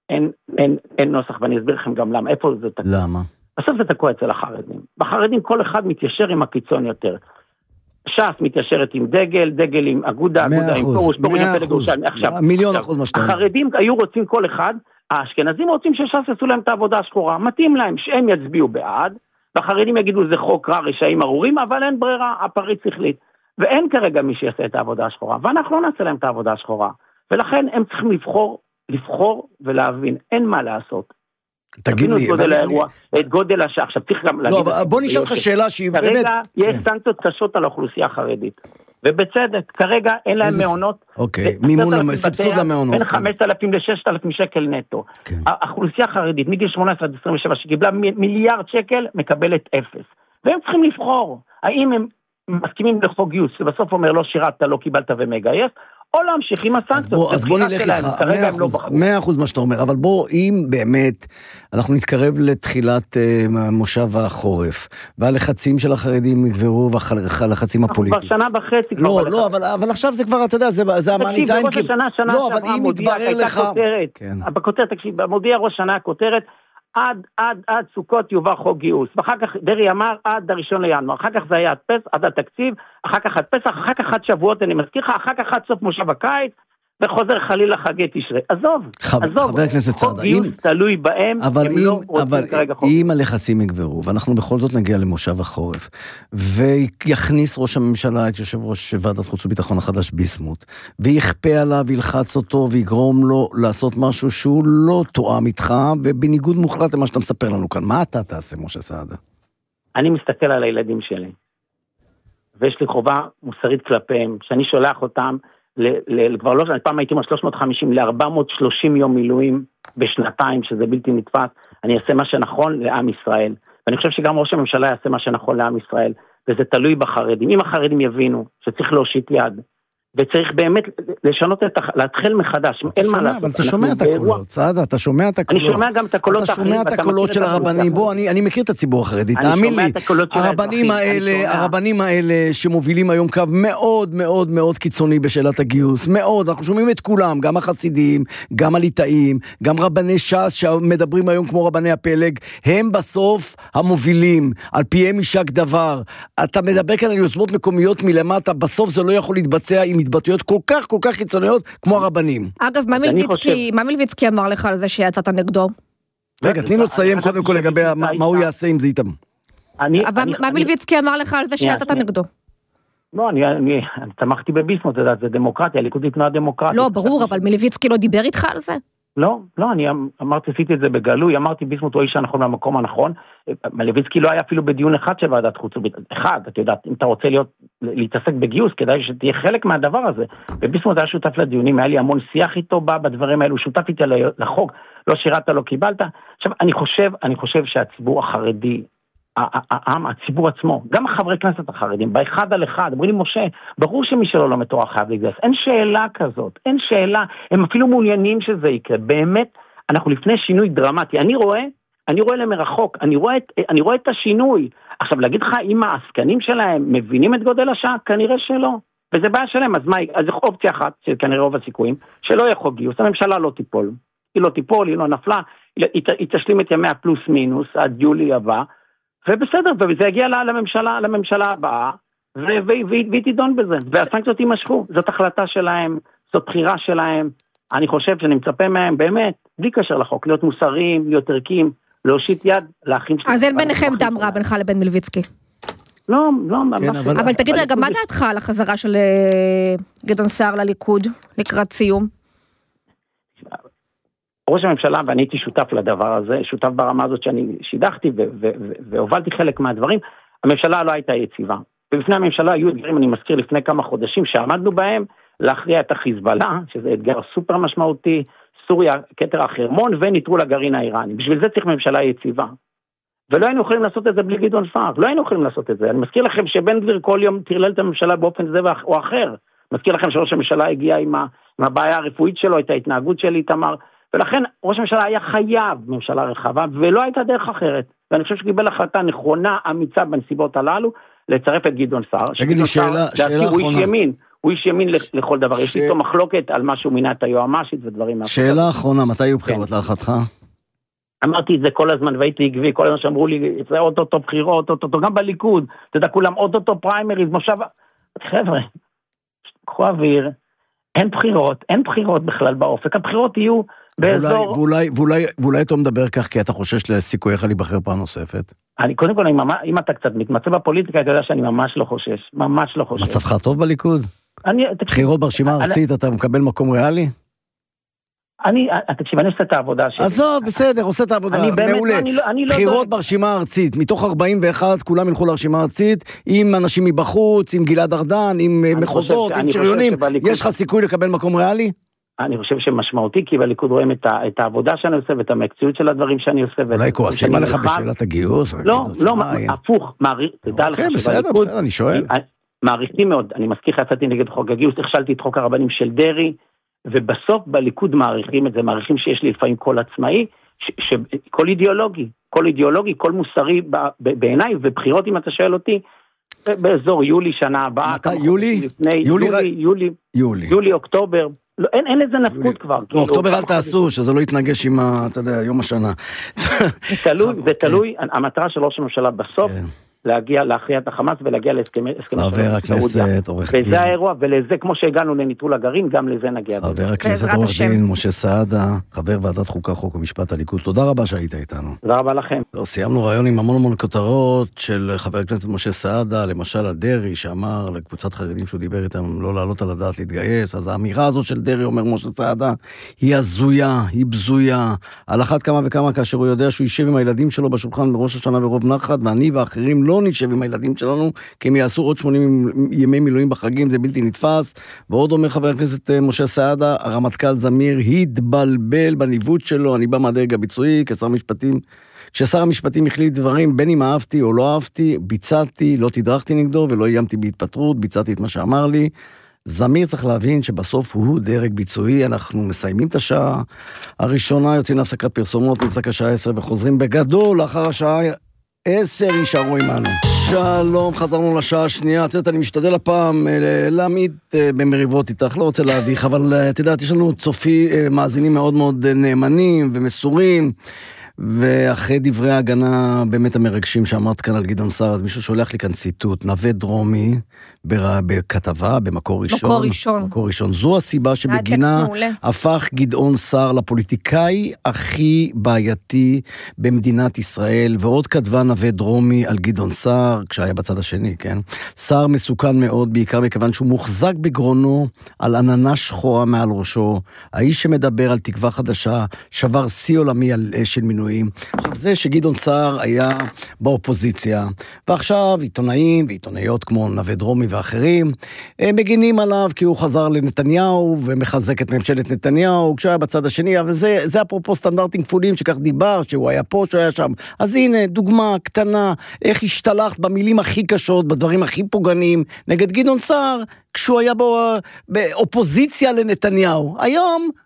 אין נוסח, ואני אסביר לכם גם למה. איפה זה תקוע? למה? בסוף זה תקוע אצל החרדים. בחרדים כל אחד מתיישר עם הקיצון יותר. ש"ס מתיישרת עם דגל עם אגודה עם פרוש, 100%, מיליון אחוז מה שאתה אומר. החרדים היו רוצים כל אחד, האשכנזים רוצים שש"ס יעשו להם את העבודה השחורה, מתאים להם שהם יצביעו בעד, והחרדים יגידו זה חוק רע, רשעים ארורים, אבל אין ברירה, הפריץ החליט. ואין כרגע מי שיעשה את העבודה השחורה, ואנחנו לא נעשה להם את העבודה השחורה. ולכן הם צריכים לבחור ולהבין, אין מה לעשות. תגיד לי, את גודל השעה, עכשיו צריך גם להגיד... לא, בוא נשאל לך שאלה שהיא באמת... כרגע יש סנקציות קשות על האוכלוסייה החרדית, ובצדק, כרגע אין להם מעונות... אוקיי, מימון, סבסוד למעונות. בין 5,000 ל-6,000 שקל נטו. האוכלוסייה החרדית, מגיל 18 עד 27, שקיבלה מיליארד שקל, מקבלת 0. והם צריכים לבחור, האם הם מסכימים לחוק גיוס, שבסוף אומר לא שירת, לא קיבלת ומגייס, או להמשיך עם הסנקציות. אז בוא נלך לך, 100% מה שאתה אומר, אבל בוא, אם באמת אנחנו נתקרב לתחילת מושב החורף, והלחצים של החרדים יגברו, והלחצים הפוליטיים. כבר שנה וחצי. לא, אבל עכשיו זה כבר, אתה יודע, זה המאני טיים. לא, אבל אם יתברר לך... בכותרת, תקשיב, במודיע ראש שנה הכותרת, עד סוכות יובא חוק גיוס, ואחר כך דרי אמר עד 1 לינואר, אחר כך זה היה עד התקציב, אחר כך עד פסח, אחר כך עד שבועות, אני מזכיר לך, אחר כך עד סוף מושב הקיץ, וחוזר חלילה חגי תשרי. עזוב, חבר הכנסת צעדה, חוק גיוס תלוי בהם, אבל אם הלחצים יגברו, ואנחנו בכל זאת נגיע למושב החורף, ויכניס ראש הממשלה את יושב ראש ועדת חוץ וביטחון החדש ביסמוט, ויכפה עליו, ילחץ אותו, ויגרום לו לעשות משהו שהוא לא תואם איתך, ובניגוד מוחלט למה שאתה מספר לנו כאן. מה אתה תעשה, משה סעדה? אני מסתכל על הילדים שלי, ויש לי חובה מוסרית כלפיהם, שאני שולח אותם, כבר לא, פעם הייתי 350 ל-430 יום מילואים בשנתיים, שזה בלתי נתפס, אני אעשה מה שנכון לעם ישראל, ואני חושב שגם ראש הממשלה יעשה מה שנכון לעם ישראל, וזה תלוי בחרדים. אם החרדים יבינו שצריך להושיט יד, וצריך באמת לשנות להתחיל מחדש, אין מה לעשות. אבל אתה שומע את הקולות, צעדה, אתה שומע את הקולות. אני שומע גם את הקולות האחרים. אתה שומע את הקולות של הרבנים, בוא, אני מכיר את הציבור החרדי, תאמין לי, הרבנים האלה שמובילים היום קו מאוד מאוד מאוד קיצוני בשאלת הגיוס, מאוד, אנחנו שומעים את כולם, גם החסידים, גם הליטאים, גם רבני ש"ס שמדברים היום כמו רבני הפלג, הם בסוף המובילים, על פיהם יישק דבר. אתה מדבר כאן על יוזמות מקומיות מלמטה, בסוף זה לא יכול להתבצע עם התבטאויות כל כך קיצוניות כמו הרבנים. אגב, מה מלביצקי אמר לך על זה שיצאת נגדו? רגע, תני לו לסיים קודם כל לגבי מה הוא יעשה עם זה איתם. מה מלביצקי אמר לך על זה שיצאת נגדו? לא, אני תמכתי בביסמוט, זה דמוקרטיה, הליכוד היא תנועה דמוקרטית. לא, ברור, אבל מלביצקי לא דיבר איתך על זה? לא, אני אמרתי, עשיתי את זה בגלוי, אמרתי ביסמוט הוא האיש הנכון במקום הנכון, מלביצקי לא היה אפילו בדיון אחד של ועדת חוץ וביטחון, אחד, אתה יודעת, אם אתה רוצה להתעסק בגיוס, כדאי שתהיה חלק מהדבר הזה, וביסמוט היה שותף לדיונים, היה לי המון שיח איתו בדברים האלו, שותף איתי לחוק, לא שירת, לא קיבלת. עכשיו, אני חושב שהציבור החרדי, הציבור עצמו, גם החברי כנסת החרדים, באחד על אחד, אומרים לי, משה, ברור שמי שלא לא מתואר חייב להתגייס, אין שאלה כזאת, אין שאלה, הם אפילו מעוניינים שזה יקרה, באמת, אנחנו לפני שינוי דרמטי, אני רואה אני רואה להם מרחוק, אני רואה את השינוי. עכשיו, להגיד לך, אם העסקנים שלהם מבינים את גודל השעה, כנראה שלא. וזה בעיה שלהם, אז מה, אז זו אופציה אחת, שכנראה רוב הסיכויים, שלא יהיה חוק גיוס, הממשלה לא תיפול. היא לא תיפול, היא לא נפלה, היא תשלים את ימי הפלוס מינוס, עד יולי הבא, ובסדר, וזה יגיע לממשלה הבאה, והיא תידון בזה, והסנקציות יימשכו, זאת החלטה שלהם, זאת בחירה שלהם, אני חושב שאני מצפה מהם, באמת, בלי קשר לחוק, להיות מוסריים, להיות ערכיים, להושיט יד, לאחים שלהם. אז אין ביניכם דם רע בינך לבין מלביצקי. לא, אבל תגיד רגע, מה דעתך על החזרה של גדעון סער לליכוד, לקראת סיום? ראש הממשלה, ואני הייתי שותף לדבר הזה, שותף ברמה הזאת שאני שידחתי והובלתי חלק מהדברים, הממשלה לא הייתה יציבה. ובפני הממשלה היו דברים, אני מזכיר לפני כמה חודשים, שעמדנו בהם להכריע את החיזבאללה, שזה אתגר סופר משמעותי, סוריה, כתר החרמון, וניטרול הגרעין האיראני. בשביל זה צריך ממשלה יציבה. ולא היינו יכולים לעשות את זה בלי גדעון סער, לא היינו יכולים לעשות את זה. אני מזכיר לכם שבן גביר כל יום תרלל את הממשלה באופן זה או אחר. מזכיר לכם שראש הממשלה הגיע עם הבעיה הרפואית שלו, את ההתנהגות של איתמר, ולכן ראש הממשלה היה חייב ממשלה רחבה, ולא הייתה דרך אחרת. ואני חושב שקיבל החלטה נכונה, אמיצה בנסיבות הללו, לצרף את גדעון סער. תגיד לי שאלה אחרונה. הוא איש ימין לכל דבר. יש לי איתו מחלוקת על מה שהוא מינה את היועמ"שית ודברים. שאלה אחרונה, מתי יהיו בחירות להערכתך? אמרתי את זה כל הזמן, והייתי עקבי, כל הזמן שאמרו לי, זה אוטוטו בחירות, אוטוטו, גם בליכוד, אתה יודע, כולם אוטוטו פריימריז, מושב, חבר'ה, קחו אוויר, אין בחירות בכלל באופק, הבחירות יהיו באזור... ואולי אתה מדבר כך, כי אתה חושש לסיכוייך להיבחר פעם נוספת? קודם כל, אם אתה קצת מתמצא בפוליטיקה, אתה יודע שאני ממש לא חושש, ממש לא חושש. מצבך טוב בליכוד? בחירות ברשימה הארצית, אתה מקבל מקום ריאלי? תקשיב, אני עושה את העבודה שלי. עזוב, בסדר, עושה את העבודה, מעולה. בחירות ברשימה הארצית, מתוך 41, כולם ילכו לרשימה הארצית, עם אנשים מבחוץ, עם גלעד ארדן, עם מחוזות, עם שריונים, יש לך סיכוי לקבל מקום ריאלי? אני חושב שמשמעותי, כי בליכוד רואים את העבודה שאני עושה, ואת המקצועיות של הדברים שאני עושה. אולי כועסים עליך בשאלת הגיוס? לא, הפוך, תדע לך שבליכוד, אני שואל. מעריכים מאוד, אני מזכיר יצאתי נגד חוק הגיוס, הכשלתי את חוק הרבנים של דרי, ובסוף בליכוד מעריכים את זה, מעריכים שיש לי לפעמים קול עצמאי, כל אידיאולוגי, כל מוסרי בעיניי, ובחירות אם אתה שואל אותי, באזור יולי שנה הבאה, יולי, אוקטובר, אין לזה נפקות כבר. אוקטובר אל תעשו, שזה לא יתנגש עם, אתה יודע, יום השנה. זה תלוי, המטרה של ראש הממשלה בסוף, להגיע, להכריע את החמאס ולהגיע להסכמי חבר הכנסת עורך דין. וזה האירוע, ולזה כמו שהגענו לניטרול הגרעין, גם לזה נגיע. חבר הכנסת עורך דין משה סעדה, חבר ועדת חוקה, חוק ומשפט הליכוד. תודה רבה שהיית איתנו. תודה רבה לכם. סיימנו רעיון עם המון כותרות של חבר הכנסת משה סעדה, למשל הדרי שאמר לקבוצת חרדים שהוא דיבר איתם לא לעלות על הדעת להתגייס, אז האמירה הזאת של דרי, אומר משה סעדה, היא הזויה, היא בזויה, על אחת כמה וכמה כאשר הוא יודע שהוא יישב עם הילדים שלו בשולחן בראש השנה ברוב נחת, ואני ואחרים לא נשב עם הילדים שלנו, כי הם יעשו עוד 80 ימי מילואים בחגים, זה בלתי נתפס. ועוד אומר חבר הכנסת משה סעדה, הרמטכ"ל זמיר התבלבל בניווט שלו, אני בא מהדרג הביצועי, כשר המשפטים, כששר המשפטים החליט דברים, בין אם אהבתי או לא אהבתי, ביצעתי, לא תדרכתי נגדו ולא איימתי בהתפטרות, ביצעתי את מה שאמר לי. זמיר צריך להבין שבסוף הוא דרג ביצועי, אנחנו מסיימים את השעה הראשונה, יוצאים להפסקת פרסומות, נפסק השעה 10 וחוזרים בגדול, לאחר השעה 10 יישארו עמנו. שלום, חזרנו לשעה השנייה, את יודעת, אני משתדל הפעם להעמיד במריבות איתך, לא רוצה להביך, אבל את יודעת, יש לנו מאזינים מאוד מאוד נאמנים ומסורים, ואחרי דברי ההגנה באמת המרגשים שאמרת כאן על גדעון סער, אז מישהו שולח לי כאן ציטוט, נווה דרומי, בכתבה, במקור ראשון. זו הסיבה שבגינה הפך גדעון סער לפוליטיקאי הכי בעייתי במדינת ישראל, ועוד כתבה נווה דרומי על גדעון סער, כשהיה בצד השני, כן? סער מסוכן מאוד, בעיקר מכיוון שהוא מוחזק בגרונו על עננה שחורה מעל ראשו, האיש שמדבר על תקווה חדשה, שבר שיא עולמי של מינויים. עכשיו זה שגדעון סער היה באופוזיציה, ועכשיו עיתונאים ועיתונאיות כמו נווה דרומי ואחרים, הם מגינים עליו כי הוא חזר לנתניהו ומחזק את ממשלת נתניהו כשהיה בצד השני, אבל זה אפרופו סטנדרטים כפולים שכך דיבר, שהוא היה פה, שהוא היה שם. אז הנה, דוגמה קטנה, איך השתלחת במילים הכי קשות, בדברים הכי פוגעניים, נגד גדעון סער, כשהוא היה באופוזיציה לנתניהו. היום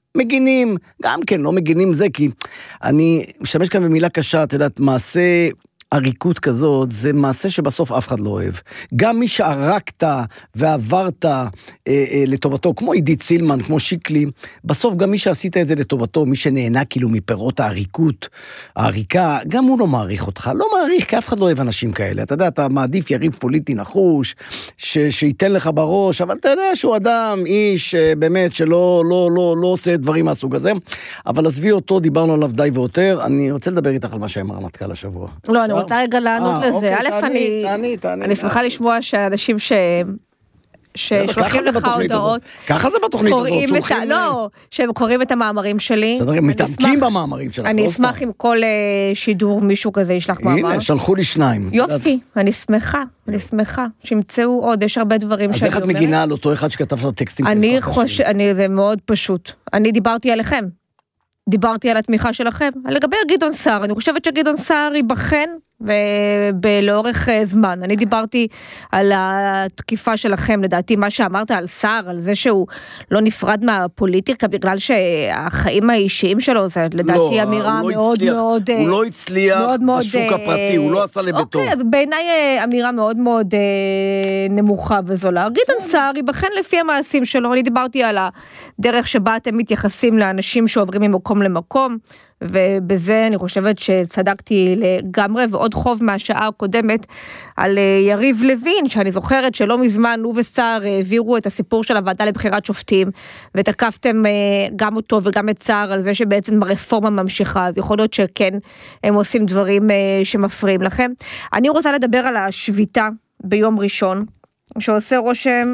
מגינים, גם כן, לא מגינים זה, כי אני משתמש כאן במילה קשה, אתה יודעת, מעשה עריקות כזאת, זה מעשה שבסוף אף אחד לא אוהב. גם מי שערקת ועברת לטובתו, כמו עידית סילמן, כמו שיקלי, בסוף גם מי שעשית את זה לטובתו, מי שנהנה כאילו מפירות העריקות, העריקה, גם הוא לא מעריך אותך, לא מעריך, כי אף אחד לא אוהב אנשים כאלה. אתה יודע, אתה מעדיף יריב פוליטי נחוש, שייתן לך בראש, אבל אתה יודע שהוא אדם, איש באמת שלא לא עושה דברים מהסוג הזה, אבל עזבי אותו, דיברנו עליו די ויותר, אני רוצה לדבר איתך על מה שאמר הרמטכ"ל השבוע. לא, אני רוצה רגע לענות לזה. א', אני שמחה לשמוע שאנשים ששולחים לך הודעות, ככה זה בתוכנית הזאת, שהם קוראים את המאמרים שלי. הם מתעמקים במאמרים שלך. אני אשמח אם כל שידור מישהו כזה ישלח מאמר. הנה, שלחו לי 2. יופי, אני שמחה שימצאו עוד, יש הרבה דברים שאני אומרת. אז איך את מגינה על אותו אחד שכתב את הטקסטים? זה מאוד פשוט. אני דיברתי עליכם. דיברתי על התמיכה שלכם, לגבי גדעון סער, אני חושבת שגדעון סער ייבחן לאורך זמן. אני דיברתי על התקיפה שלכם, לדעתי מה שאמרת על סער, על זה שהוא לא נפרד מהפוליטיקה, בגלל שהחיים האישיים שלו, זה לדעתי אמירה מאוד מאוד... הוא לא הצליח בשוק הפרטי, הוא לא עשה לביתו. אוקיי, אז בעיניי אמירה מאוד מאוד נמוכה וזולה. גדעון סער ייבחן לפי המעשים שלו, אני דיברתי על הדרך שבה אתם מתייחסים לאנשים שעוברים ממקום למקום, ובזה אני חושבת שצדקתי לגמרי, ועוד חוב מהשעה הקודמת על יריב לוין, שאני זוכרת שלא מזמן הוא וסער העבירו את הסיפור של הוועדה לבחירת שופטים, ותקפתם גם אותו וגם את סער על זה שבעצם הרפורמה ממשיכה, ויכול להיות שכן, הם עושים דברים שמפריעים לכם. אני רוצה לדבר על השביתה ביום ראשון, שעושה רושם...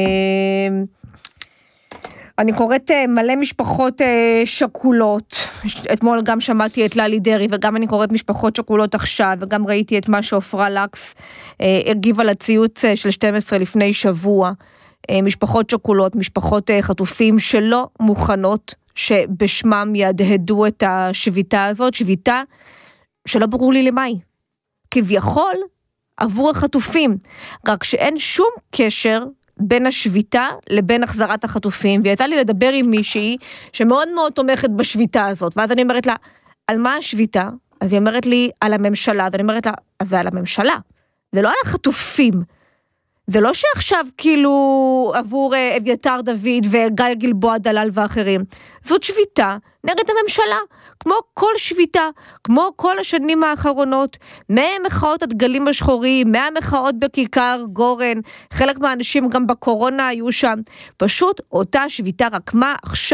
אני קוראת מלא משפחות שכולות, אתמול גם שמעתי את ללי דרי, וגם אני קוראת משפחות שכולות עכשיו, וגם ראיתי את מה שעופרה לקס הגיבה לציוץ של 12 לפני שבוע, משפחות שכולות, משפחות חטופים שלא מוכנות, שבשמם ידהדו את השביתה הזאת, שביתה שלא ברור לי למה היא, כביכול עבור החטופים, רק שאין שום קשר, בין השביתה לבין החזרת החטופים, ויצא לי לדבר עם מישהי שמאוד מאוד תומכת בשביתה הזאת, ואז אני אומרת לה, על מה השביתה? אז היא אומרת לי, על הממשלה, אז אני אומרת לה, אז זה על הממשלה, זה לא על החטופים, זה לא שעכשיו כאילו עבור אביתר דוד וגיא גלבוע דלל ואחרים, זאת שביתה נגד הממשלה, כמו כל שביתה, כמו כל השנים האחרונות, מהמחאות הדגלים השחורים, מהמחאות בכיכר גורן, חלק מהאנשים גם בקורונה היו שם, פשוט אותה שביתה, רק מה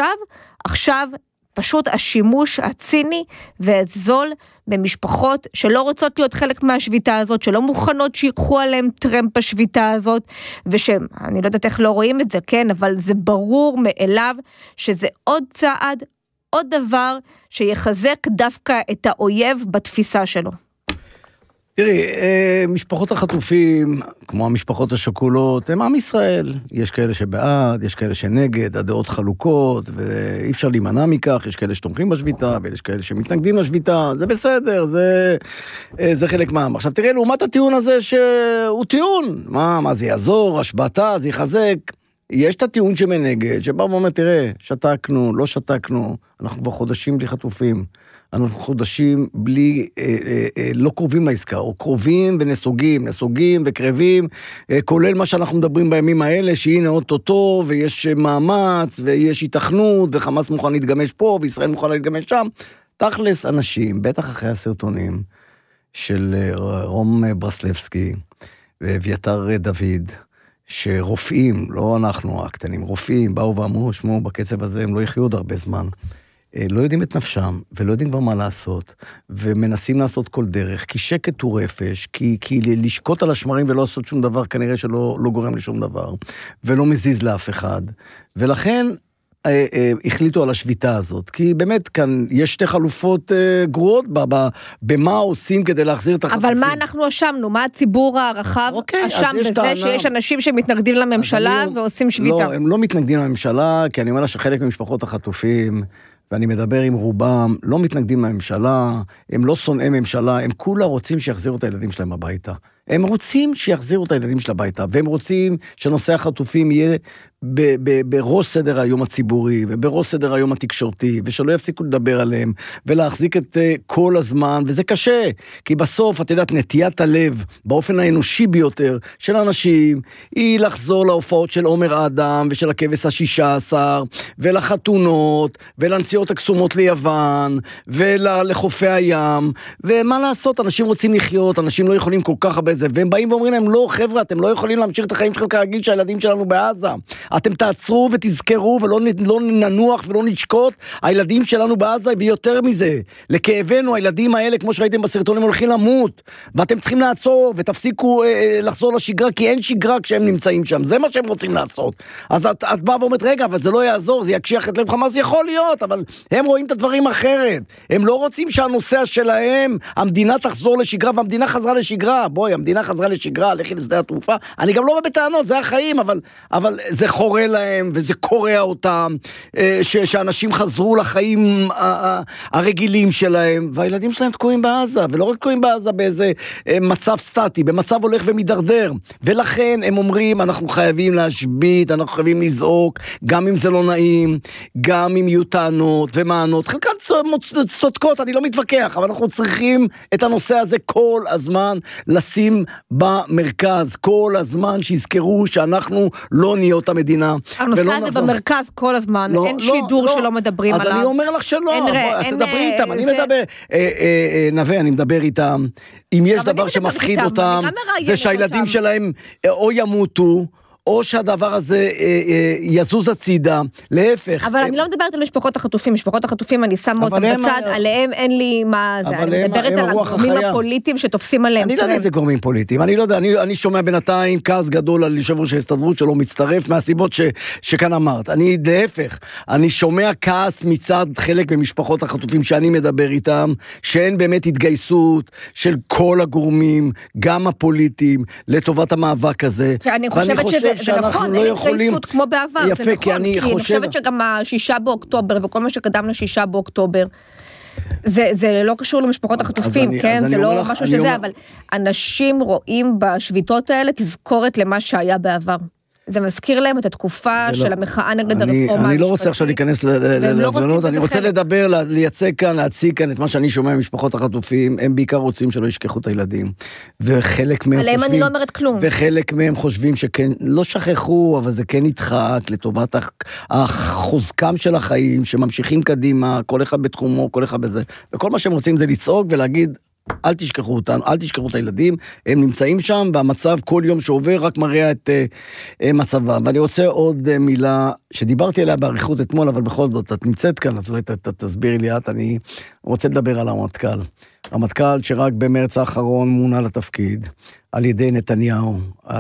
עכשיו פשוט השימוש הציני והזול במשפחות שלא רוצות להיות חלק מהשביתה הזאת, שלא מוכנות שיקחו עליהם טרמפ השביתה הזאת, ושאני לא יודעת איך לא רואים את זה, כן, אבל זה ברור מאליו שזה עוד צעד, עוד דבר שיחזק דווקא את האויב בתפיסה שלו. תראי, משפחות החטופים, כמו המשפחות השכולות, הם עם ישראל. יש כאלה שבעד, יש כאלה שנגד, הדעות חלוקות, ואי אפשר להימנע מכך, יש כאלה שתומכים בשביתה, ויש כאלה שמתנגדים לשביתה, זה בסדר, זה חלק מהעם. עכשיו תראה, לעומת הטיעון הזה שהוא טיעון, מה זה יעזור, השבתה, זה יחזק, יש את הטיעון שמנגד, שבא ואומר, תראה, שתקנו, לא שתקנו, אנחנו כבר חודשים בלי חטופים, אנחנו חודשים בלי, לא קרובים לעסקה, או קרובים ונסוגים וקרבים, כולל מה שאנחנו מדברים בימים האלה, שהנה אוטוטו, ויש מאמץ, ויש התכנות, וחמאס מוכן להתגמש פה, וישראל מוכן להתגמש שם. תכלס אנשים, בטח אחרי הסרטונים, של רום ברסלבסקי, ואביתר דוד, שרופאים, לא אנחנו הקטנים, רופאים, באו ואמרו, שמו, בקצב הזה הם לא יחיו עוד הרבה זמן, לא יודעים את נפשם, ולא יודעים כבר מה לעשות, ומנסים לעשות כל דרך, כי שקט הוא רפש, כי לשקוט על השמרים ולא לעשות שום דבר, כנראה שלא גורם לשום דבר, ולא מזיז לאף אחד, ולכן החליטו על השביתה הזאת, כי באמת כאן יש שתי חלופות גרועות במה עושים כדי להחזיר את החטופים. אבל מה אנחנו אשמנו? מה הציבור הרחב אשם בזה שיש אנשים שמתנגדים לממשלה ועושים שביתה? לא, הם לא מתנגדים לממשלה, כי אני אומר לה שחלק ממשפחות החטופים, ואני מדבר עם רובם, לא מתנגדים לממשלה, הם לא שונאי ממשלה, הם כולה רוצים שיחזירו את הילדים שלהם הביתה. הם רוצים שיחזירו את הילדים של הביתה, והם רוצים שנושא החטופים יהיה בראש סדר היום הציבורי, ובראש סדר היום התקשורתי, ושלא יפסיקו לדבר עליהם, ולהחזיק את כל הזמן, וזה קשה, כי בסוף, את יודעת, נטיית הלב, באופן האנושי ביותר, של אנשים, היא לחזור להופעות של עומר אדם, ושל הכבש ה-16, ולחתונות, ולנסיעות הקסומות ליוון, ולחופי הים, ומה לעשות, אנשים רוצים לחיות, אנשים לא יכולים כל כך הרבה זה, והם באים ואומרים להם, לא חבר'ה, אתם לא יכולים להמשיך את החיים שלכם כרגיל שהילדים שלנו בעזה. אתם תעצרו ותזכרו ולא ננוח ולא נשקוט, הילדים שלנו בעזה ויותר מזה, לכאבנו הילדים האלה כמו שראיתם בסרטונים הולכים למות, ואתם צריכים לעצור ותפסיקו לחזור לשגרה, כי אין שגרה כשהם נמצאים שם, זה מה שהם רוצים לעשות. אז את באה ואומרת, רגע, אבל זה לא יעזור, זה יקשיח את לב חמאס, יכול להיות, אבל הם רואים את הדברים אחרת, הם לא רוצים שהנושא שלהם, המדינה תחזור לשגרה, והמדינה חזרה לשגרה, בואי, המדינה חזרה לשגרה, לכי לשדה התעופה, אני גם לא בטענות, זה החיים, אבל זה חורה להם, וזה קורע אותם, שאנשים חזרו לחיים הרגילים שלהם, והילדים שלהם תקועים בעזה, ולא רק תקועים בעזה באיזה מצב סטטי, במצב הולך ומדרדר, ולכן הם אומרים, אנחנו חייבים להשבית, אנחנו חייבים לזעוק, גם אם זה לא נעים, גם אם יהיו טענות ומענות, חלקן צודקות, אני לא מתווכח, אבל אנחנו צריכים את הנושא הזה כל הזמן לשים במרכז, כל הזמן שיזכרו שאנחנו לא נהיה אותה מדינה. הנושא הזה במרכז כל הזמן, אין שידור שלא מדברים עליו. אז אני אומר לך שלא, אז תדברי איתם, אני מדבר, נווה, אני מדבר איתם, אם יש דבר שמפחיד אותם, זה שהילדים שלהם או ימותו, או שהדבר הזה יזוז הצידה, להפך. אבל אני לא מדברת על משפחות החטופים, משפחות החטופים אני שמה אותם בצד, עליהם אין לי מה זה, אני מדברת על הגורמים הפוליטיים שתופסים עליהם. אני לא יודע איזה גורמים פוליטיים, אני לא יודע, אני שומע בינתיים כעס גדול על יושב ראש ההסתדרות שלא מצטרף, מהסיבות שכאן אמרת. אני להפך, אני שומע כעס מצד חלק ממשפחות החטופים שאני מדבר איתם, שאין באמת התגייסות של כל הגורמים, גם הפוליטיים, לטובת המאבק הזה. אני חושבת זה נכון, אין התגייסות כמו בעבר, יפה, זה נכון, כי אני חושבת שגם ה6 באוקטובר, וכל מה שקדם ל6 באוקטובר, זה לא קשור למשפחות החטופים, כן, זה לא משהו שזה, אבל אנשים רואים בשביתות האלה תזכורת למה שהיה בעבר. זה מזכיר להם את התקופה של המחאה נגד הרפורמה. אני לא רוצה עכשיו להיכנס להבנות, אני רוצה לדבר, לייצג כאן, להציג כאן את מה שאני שומע ממשפחות החטופים, הם בעיקר רוצים שלא ישכחו את הילדים, וחלק מהם עליהם אני לא אומרת כלום. וחלק מהם חושבים שכן, לא שכחו, אבל זה כן נדחק לטובת החוזקם של החיים, שממשיכים קדימה, כל אחד בתחומו, כל אחד בזה, וכל מה שהם רוצים זה לצעוק ולהגיד, אל תשכחו אותנו, אל תשכחו את הילדים, הם נמצאים שם, והמצב כל יום שעובר רק מראה את מצבם. ואני רוצה עוד מילה, שדיברתי עליה בעריכות אתמול, אבל בכל זאת, את נמצאת כאן, אז אולי תסבירי לי את, אני רוצה לדבר על הרמטכ"ל. הרמטכ"ל שרק במרץ האחרון מונה לתפקיד, על ידי נתניהו,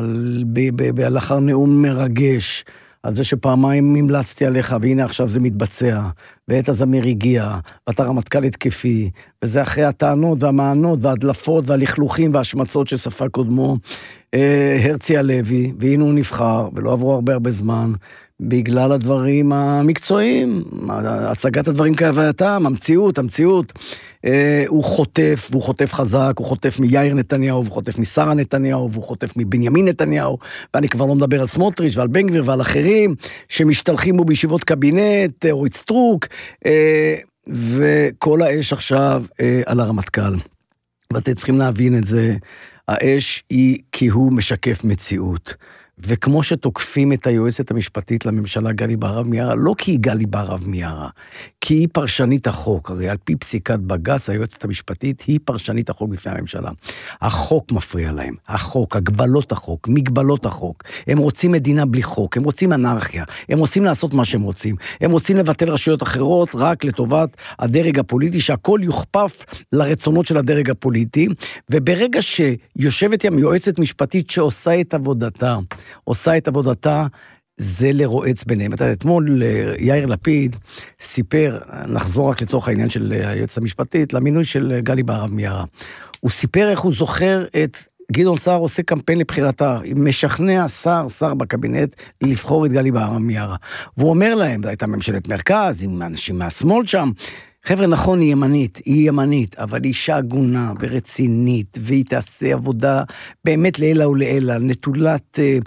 לאחר נאום מרגש, על זה שפעמיים המלצתי עליך, והנה עכשיו זה מתבצע, ועת הזמיר הגיע, ואתה רמטכ"ל התקפי, וזה אחרי הטענות והמענות, והדלפות והלכלוכים והשמצות שספג קודמו, הרצי הלוי, והנה הוא נבחר, ולא עברו הרבה זמן, בגלל הדברים המקצועיים, הצגת הדברים כהווייתם, המציאות, הוא חוטף, והוא חוטף חזק, הוא חוטף מיאיר נתניהו, והוא חוטף משרה נתניהו, והוא חוטף מבנימין נתניהו, ואני כבר לא מדבר על סמוטריץ' ועל בן גביר ועל אחרים, שמשתלחים בו בישיבות קבינט, אורית סטרוק, וכל האש עכשיו על הרמטכ"ל. ואתם צריכים להבין את זה, האש היא כי הוא משקף מציאות. וכמו שתוקפים את היועצת המשפטית לממשלה גלי בהרב מיארה, לא כי היא גלי בהרב מיארה, כי היא פרשנית החוק, הרי על פי פסיקת בג"ץ, היועצת המשפטית היא פרשנית החוק בפני הממשלה. החוק מפריע להם, החוק, הגבלות החוק, מגבלות החוק, הם רוצים מדינה בלי חוק, הם רוצים אנרכיה, הם רוצים לעשות מה שהם רוצים, הם רוצים לבטל רשויות אחרות רק לטובת הדרג הפוליטי, שהכל יוכפף לרצונות של הדרג הפוליטי, וברגע שיושבת יועצת משפטית שעושה את עבודתה, זה לרועץ ביניהם. אתמול יאיר לפיד סיפר, נחזור רק לצורך העניין של היועצת המשפטית, למינוי של גלי בהרב מיארה. הוא סיפר איך הוא זוכר את גדעון סער עושה קמפיין לבחירתה, משכנע שר בקבינט לבחור את גלי בהרב מיארה. והוא אומר להם, זו הייתה ממשלת מרכז, עם אנשים מהשמאל שם, חבר'ה, נכון, היא ימנית, אבל היא אישה הגונה ורצינית, והיא תעשה עבודה באמת לעילה ולעילה, נטולת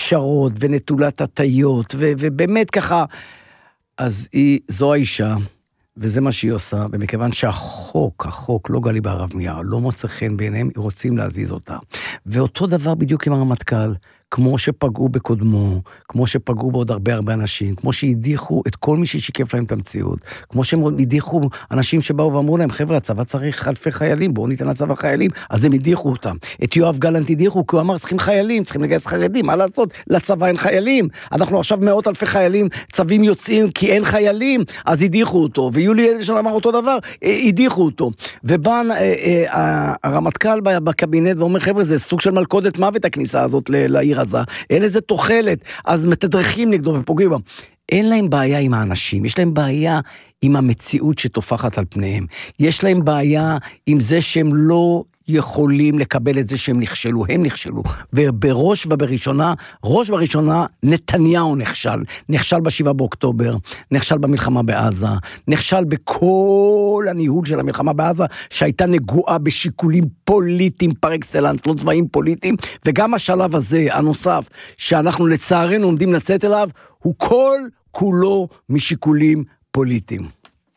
פשרות ונטולת הטיות, ובאמת ככה, אז זו האישה, וזה מה שהיא עושה, ומכיוון החוק, לא גלי בהרב מיארה, לא מוצא חן בעיניהם, רוצים להזיז אותה. ואותו דבר בדיוק עם הרמטכ"ל, כמו שפגעו בקודמו, כמו שפגעו בעוד הרבה אנשים, כמו שהדיחו את כל מי ששיקף להם את המציאות, כמו שהם הדיחו אנשים שבאו ואמרו להם, חבר'ה, הצבא צריך אלפי חיילים, בואו ניתן לצבא חיילים, אז הם הדיחו אותם. את יואב גלנט הדיחו, כי הוא אמר, צריכים חיילים, צריכים לגייס חרדים, מה לעשות? לצבא אין חיילים. אנחנו עכשיו 100,000 חיילים, צווים יוצאים, כי אין חיילים, אז הדיחו אותו. ויולי אדלשטיין אמר אותו דבר, הדיחו אותו. ובא הרמטכ"ל בקבינט ואומר, חבר'ה, זה סוג של מלכודת מוות הכניסה הזאת לעיר הזה. אין איזה תוחלת, אז מתדרכים נגדו ופוגעים בהם. אין להם בעיה עם האנשים, יש להם בעיה עם המציאות שתופחת על פניהם. יש להם בעיה עם זה שהם לא יכולים לקבל את זה שהם נכשלו, הם נכשלו. ובראש ובראשונה, נתניהו נכשל ב7 באוקטובר, נכשל במלחמה בעזה, נכשל בכל הניהול של המלחמה בעזה, שהייתה נגועה בשיקולים פוליטיים פר אקסלנס, לא צבאיים פוליטיים, וגם השלב הזה, הנוסף, שאנחנו לצערנו עומדים לצאת אליו, הוא כולו משיקולים פוליטיים.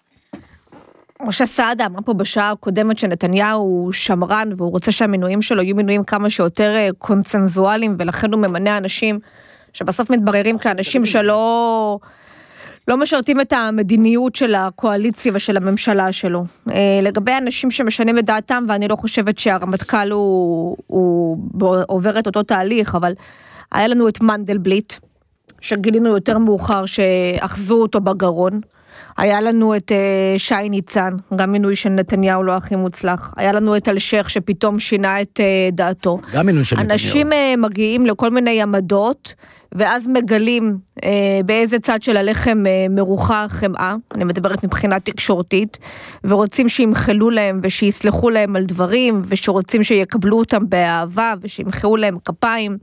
משה סעדה אמר פה בשעה הקודמת שנתניהו הוא שמרן, והוא רוצה שהמינויים שלו יהיו מינויים כמה שיותר קונצנזואליים, ולכן הוא ממנה אנשים שבסוף מתבררים כאנשים שלא משרתים את המדיניות של הקואליציה ושל הממשלה שלו. לגבי אנשים שמשנים את דעתם, ואני לא חושבת שהרמטכ"ל הוא עובר את אותו תהליך, אבל היה לנו את מנדלבליט, שגילינו יותר מאוחר שאחזו אותו בגרון, היה לנו את שי ניצן, גם מינוי של נתניהו לא הכי מוצלח, היה לנו את אלשך שפתאום שינה את דעתו. גם מינוי של נתניהו. אנשים מגיעים לכל מיני עמדות, ואז מגלים באיזה צד של הלחם מרוחה החמאה, אני מדברת מבחינה תקשורתית, ורוצים שימחלו להם ושיסלחו להם על דברים, ושרוצים שיקבלו אותם באהבה, ושימחאו להם כפיים.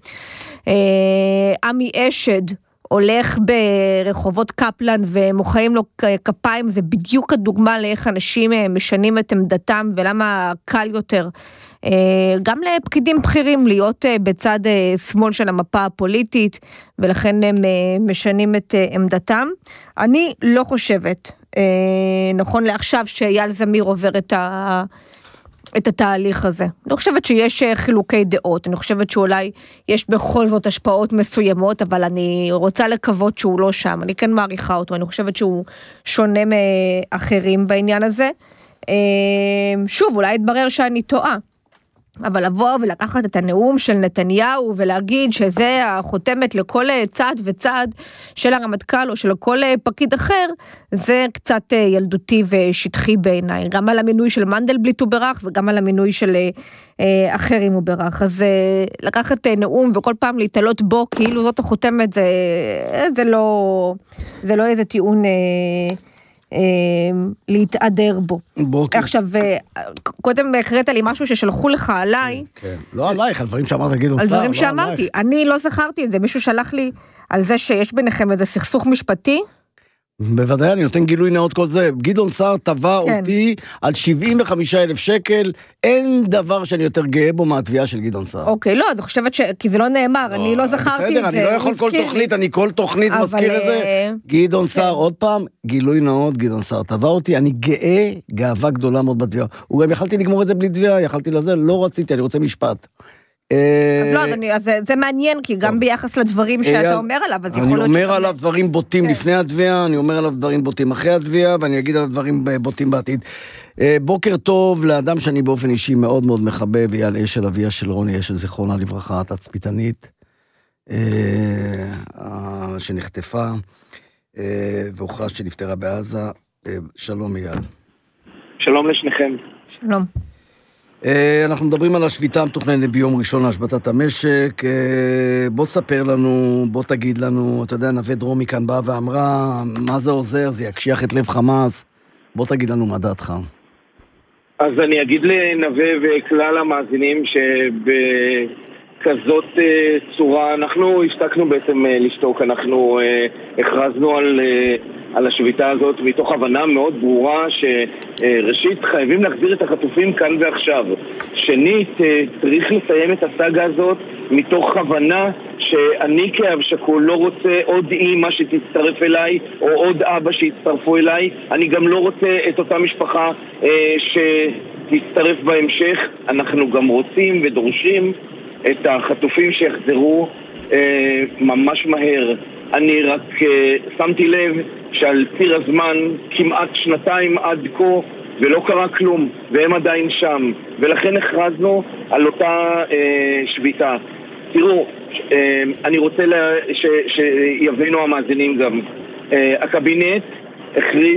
עמי אשד, הולך ברחובות קפלן ומוחאים לו כפיים, זה בדיוק הדוגמה לאיך אנשים משנים את עמדתם, ולמה קל יותר גם לפקידים בכירים להיות בצד שמאל של המפה הפוליטית, ולכן הם משנים את עמדתם. אני לא חושבת, נכון לעכשיו, שאייל זמיר עובר את התהליך הזה. אני חושבת שיש חילוקי דעות, אני חושבת שאולי יש בכל זאת השפעות מסוימות, אבל אני רוצה לקוות שהוא לא שם, אני כן מעריכה אותו, אני חושבת שהוא שונה מאחרים בעניין הזה. שוב, אולי יתברר שאני טועה, אבל לבוא ולקחת את הנאום של נתניהו ולהגיד שזה החותמת לכל צעד וצעד של הרמטכ"ל או של כל פקיד אחר, זה קצת ילדותי ושטחי בעיניי. גם על המינוי של מנדלבליט הוא ברח וגם על המינוי של אחרים הוא ברח. אז לקחת נאום וכל פעם להתעלות בו כאילו זאת החותמת, זה לא איזה טיעון להתעדר בו. עכשיו, קודם הקראת לי משהו ששלחו לך עליי. כן, לא עלייך, על דברים שאמרת גדעון סער. על דברים שאמרתי, אני לא זכרתי את זה, מישהו שלח לי על זה שיש ביניכם איזה סכסוך משפטי. בוודאי, אני נותן גילוי נאות כל זה. גדעון סער תבע אותי על 75,000 שקל, אין דבר שאני יותר גאה בו מהתביעה של גדעון סער. אוקיי, לא, אני חושבת כי זה לא נאמר, אני לא זכרתי את זה. בסדר, אני לא יכול כל תוכנית, אני כל תוכנית מזכיר את זה. גדעון סער, עוד פעם, גילוי נאות, גדעון סער תבע אותי, אני גאה, גאווה גדולה מאוד בתביעה. הוא גם יכלתי לגמור את זה בלי תביעה, יכלתי לזה, לא רציתי, אני רוצה משפט. אז לא, אז זה מעניין, כי גם ביחס לדברים שאתה אומר עליו, אז יכול להיות... אני אומר עליו דברים בוטים לפני התביעה, אני אומר עליו דברים בוטים אחרי התביעה, ואני אגיד עליו דברים בוטים בעתיד. בוקר טוב לאדם שאני באופן אישי מאוד מאוד מחבב, אייל אשל, אביה של רוני אשל, זיכרונה לברכה, התצפיתנית, שנחטפה, והוכרז שנפטרה בעזה. שלום אייל. שלום לשניכם. שלום. אנחנו מדברים על השביתה המתוכננת ביום ראשון להשבתת המשק. בוא תספר לנו, בוא תגיד לנו, אתה יודע, נווה דרומי כאן באה ואמרה, מה זה עוזר, זה יקשיח את לב חמאס. בוא תגיד לנו מה דעתך. אז אני אגיד לנווה וכלל המאזינים בכזאת צורה. אנחנו השתקנו בעצם לשתוק, אנחנו הכרזנו על השביתה הזאת מתוך הבנה מאוד ברורה שראשית חייבים להחזיר את החטופים כאן ועכשיו. שנית, צריך לסיים את הסאגה הזאת מתוך הבנה שאני כאב שכול לא רוצה עוד אימא שתצטרף אליי או עוד אבא שיצטרפו אליי. אני גם לא רוצה את אותה משפחה שתצטרף בהמשך. אנחנו גם רוצים ודורשים את החטופים שיחזרו ממש מהר. אני רק שמתי לב שעל ציר הזמן כמעט 2 עד כה ולא קרה כלום, והם עדיין שם, ולכן הכרזנו על אותה שביתה. תראו, אני רוצה שיבינו המאזינים גם. הקבינט הכריז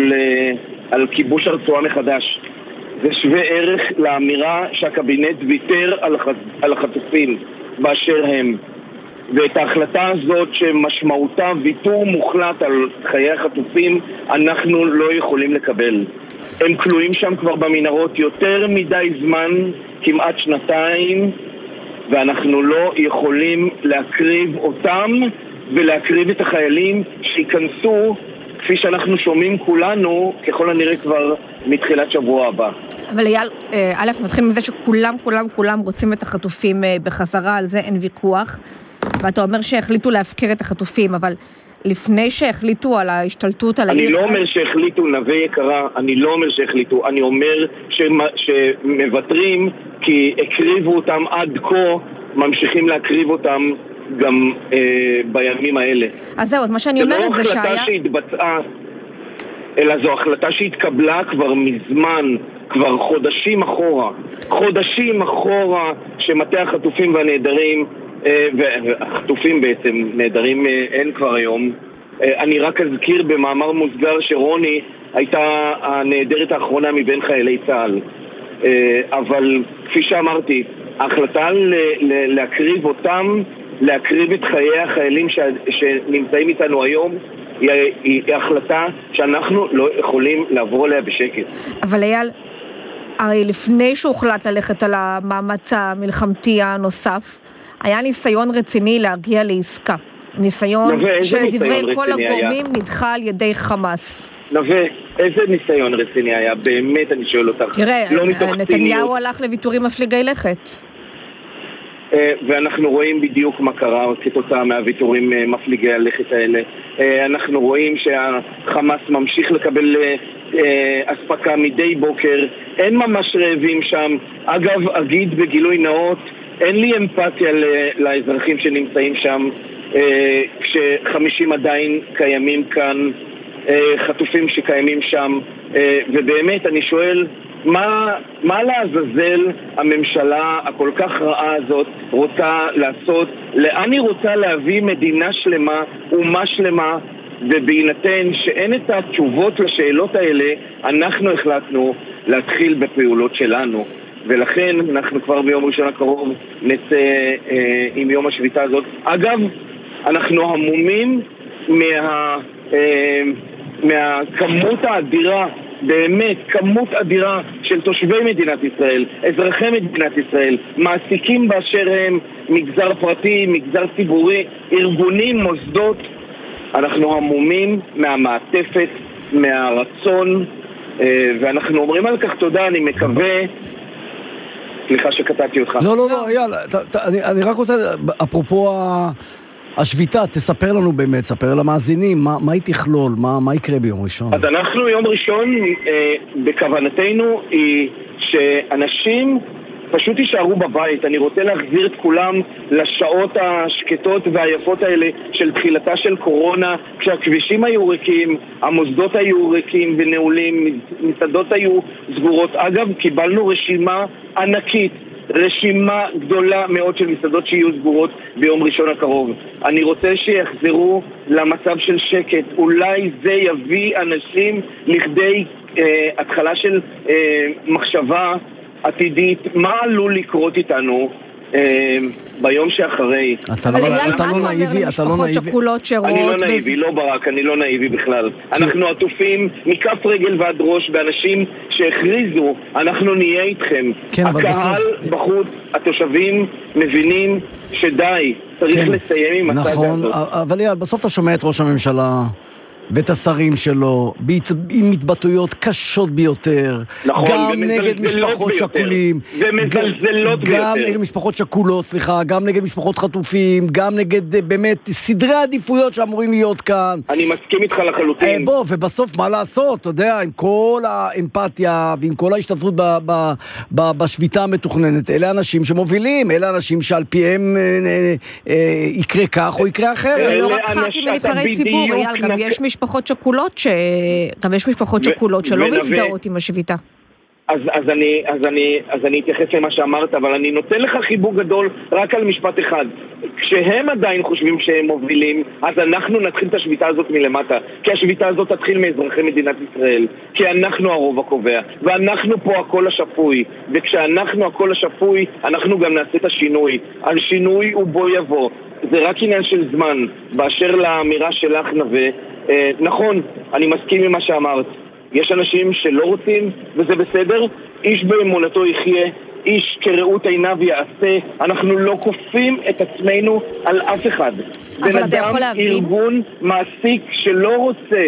על כיבוש הרצועה מחדש. זה שווה ערך לאמירה שהקבינט ויתר על החטופים באשר הם. ואת ההחלטה הזאת שמשמעותה ויתור מוחלט על חיי החטופים אנחנו לא יכולים לקבל. הם כלואים שם כבר במנהרות יותר מדי זמן, כמעט 2, ואנחנו לא יכולים להקריב אותם ולהקריב את החיילים שיכנסו, כפי שאנחנו שומעים כולנו, ככל הנראה כבר מתחילת שבוע הבא. אבל אייל, א', נתחיל מזה שכולם רוצים את החטופים בחזרה, על זה אין ויכוח. ואתה אומר שהחליטו להפקיר את החטופים, אבל לפני שהחליטו על ההשתלטות על העיר... אני לא אומר שהחליטו, נווה יקרה, אני לא אומר שהחליטו, אני אומר שמוותרים כי הקריבו אותם עד כה, ממשיכים להקריב אותם גם בימים האלה. אז זהו, מה שאני אומרת זה שהיה... זה לא החלטה שהתבצעה, אלא זו החלטה שהתקבלה כבר מזמן, כבר חודשים אחורה, שמטה החטופים והנעדרים והחטופים בעצם נעדרים אין כבר היום. אני רק אזכיר במאמר מוסגר שרוני הייתה הנעדרת האחרונה מבין חיילי צה"ל, אבל כפי שאמרתי, ההחלטה להקריב אותם, להקריב את חיי החיילים שנמצאים איתנו היום, היא החלטה שאנחנו לא יכולים לעבור עליה בשקט. אבל אייל, הרי לפני שהוחלט ללכת על המאמץ המלחמתי הנוסף, היה ניסיון רציני להגיע לעסקה. ניסיון שלדברי כל הגורמים נדחה על ידי חמאס. נווה, איזה ניסיון רציני היה? באמת אני שואל אותך. תראה, נתניהו הלך לוויתורים מפליגי לכת. ואנחנו רואים בדיוק מה קרה כתוצאה מהוויתורים מפליגי הלכת האלה. אנחנו רואים שהחמאס ממשיך לקבל אספקה מדי בוקר. אין ממש רעבים שם. אגב, אגיד בגילוי נאות, אין לי אמפתיה לאזרחים שנמצאים שם, כש50 עדיין קיימים כאן, חטופים שקיימים שם, ובאמת אני שואל, מה לעזאזל הממשלה הכל כך רעה הזאת רוצה לעשות? לאן היא רוצה להביא מדינה שלמה, אומה שלמה? ובהינתן שאין את התשובות לשאלות האלה, אנחנו החלטנו להתחיל בפעולות שלנו. ולכן אנחנו כבר ביום ראשון הקרוב נצא עם יום השביתה הזאת. אגב, אנחנו המומים מהכמות האדירה, באמת כמות אדירה של תושבי מדינת ישראל, אזרחי מדינת ישראל, מעסיקים באשר הם, מגזר פרטי, מגזר ציבורי, ארגונים, מוסדות. אנחנו המומים מהמעטפת, מהרצון, ואנחנו אומרים על כך תודה. אני מקווה, סליחה שקטעתי אותך. לא, יאללה, אני רק רוצה, אפרופו השביתה, תספר לנו באמת, ספר למאזינים, מה היא תכלול, מה יקרה ביום ראשון? אז אנחנו יום ראשון, בכוונתנו היא שאנשים פשוט יישארו בבית. אני רוצה להחזיר את כולם לשעות השקטות והיפות האלה של תחילתה של קורונה, כשהכבישים היו ריקים, המוסדות היו ריקים ונעולים, מסעדות היו סגורות. אגב, קיבלנו רשימה ענקית, רשימה גדולה מאוד של מסעדות שיהיו סגורות ביום ראשון הקרוב. אני רוצה שיחזרו למצב של שקט. אולי זה יביא אנשים לכדי התחלה של מחשבה עתידית, מה עלול לקרות איתנו ביום שאחרי. אתה לא נאיבי, אתה לא נאיבי. אני לא נאיבי, לא ברק, אני לא נאיבי בכלל. אנחנו עטופים מכף רגל ועד ראש באנשים שהכריזו, אנחנו נהיה איתכם. הקהל בחוץ, התושבים מבינים שדי, צריך לסיים עם הצד הזאת. נכון, אבל יאללה, בסוף אתה שומע את ראש הממשלה ואת השרים שלו, עם התבטאויות קשות ביותר, נכון, גם נגד משפחות שכולים, ומזלזלות ביותר. גם נגד משפחות שכולות, סליחה, גם נגד משפחות חטופים, גם נגד באמת סדרי עדיפויות שאמורים להיות כאן. אני מסכים איתך לחלוטין. ובסוף מה לעשות, אתה יודע, עם כל האמפתיה ועם כל ההשתתפות בשביתה המתוכננת, אלה אנשים שמובילים, אלה אנשים שעל פיהם יקרה כך או יקרה אחרת. לא רק ח"כים ונבחרי ציבור, גם יש משפחות שכולות שלא מזדהות עם השביתה. אז אני אתייחס למה שאמרת, אבל אני נותן לך חיבוק גדול רק על משפט אחד. כשהם עדיין חושבים שהם מובילים, אז אנחנו נתחיל את השביתה הזאת מלמטה, כי השביתה הזאת תתחיל מאזרחי מדינת ישראל, כי אנחנו הרוב הקובע, ואנחנו פה הקול השפוי, וכשאנחנו הקול השפוי, אנחנו גם נעשה את השינוי. על שינוי הוא בוא יבוא. זה רק עניין של זמן. באשר לאמירה שלך נווה, נכון, אני מסכים עם מה שאמרת. יש אנשים שלא רוצים, וזה בסדר. איש באמונתו יחיה, איש כראות עיניו יעשה. אנחנו לא כופים את עצמנו על אף אחד. אבל אתה יכול להבין? ארגון מעסיק שלא רוצה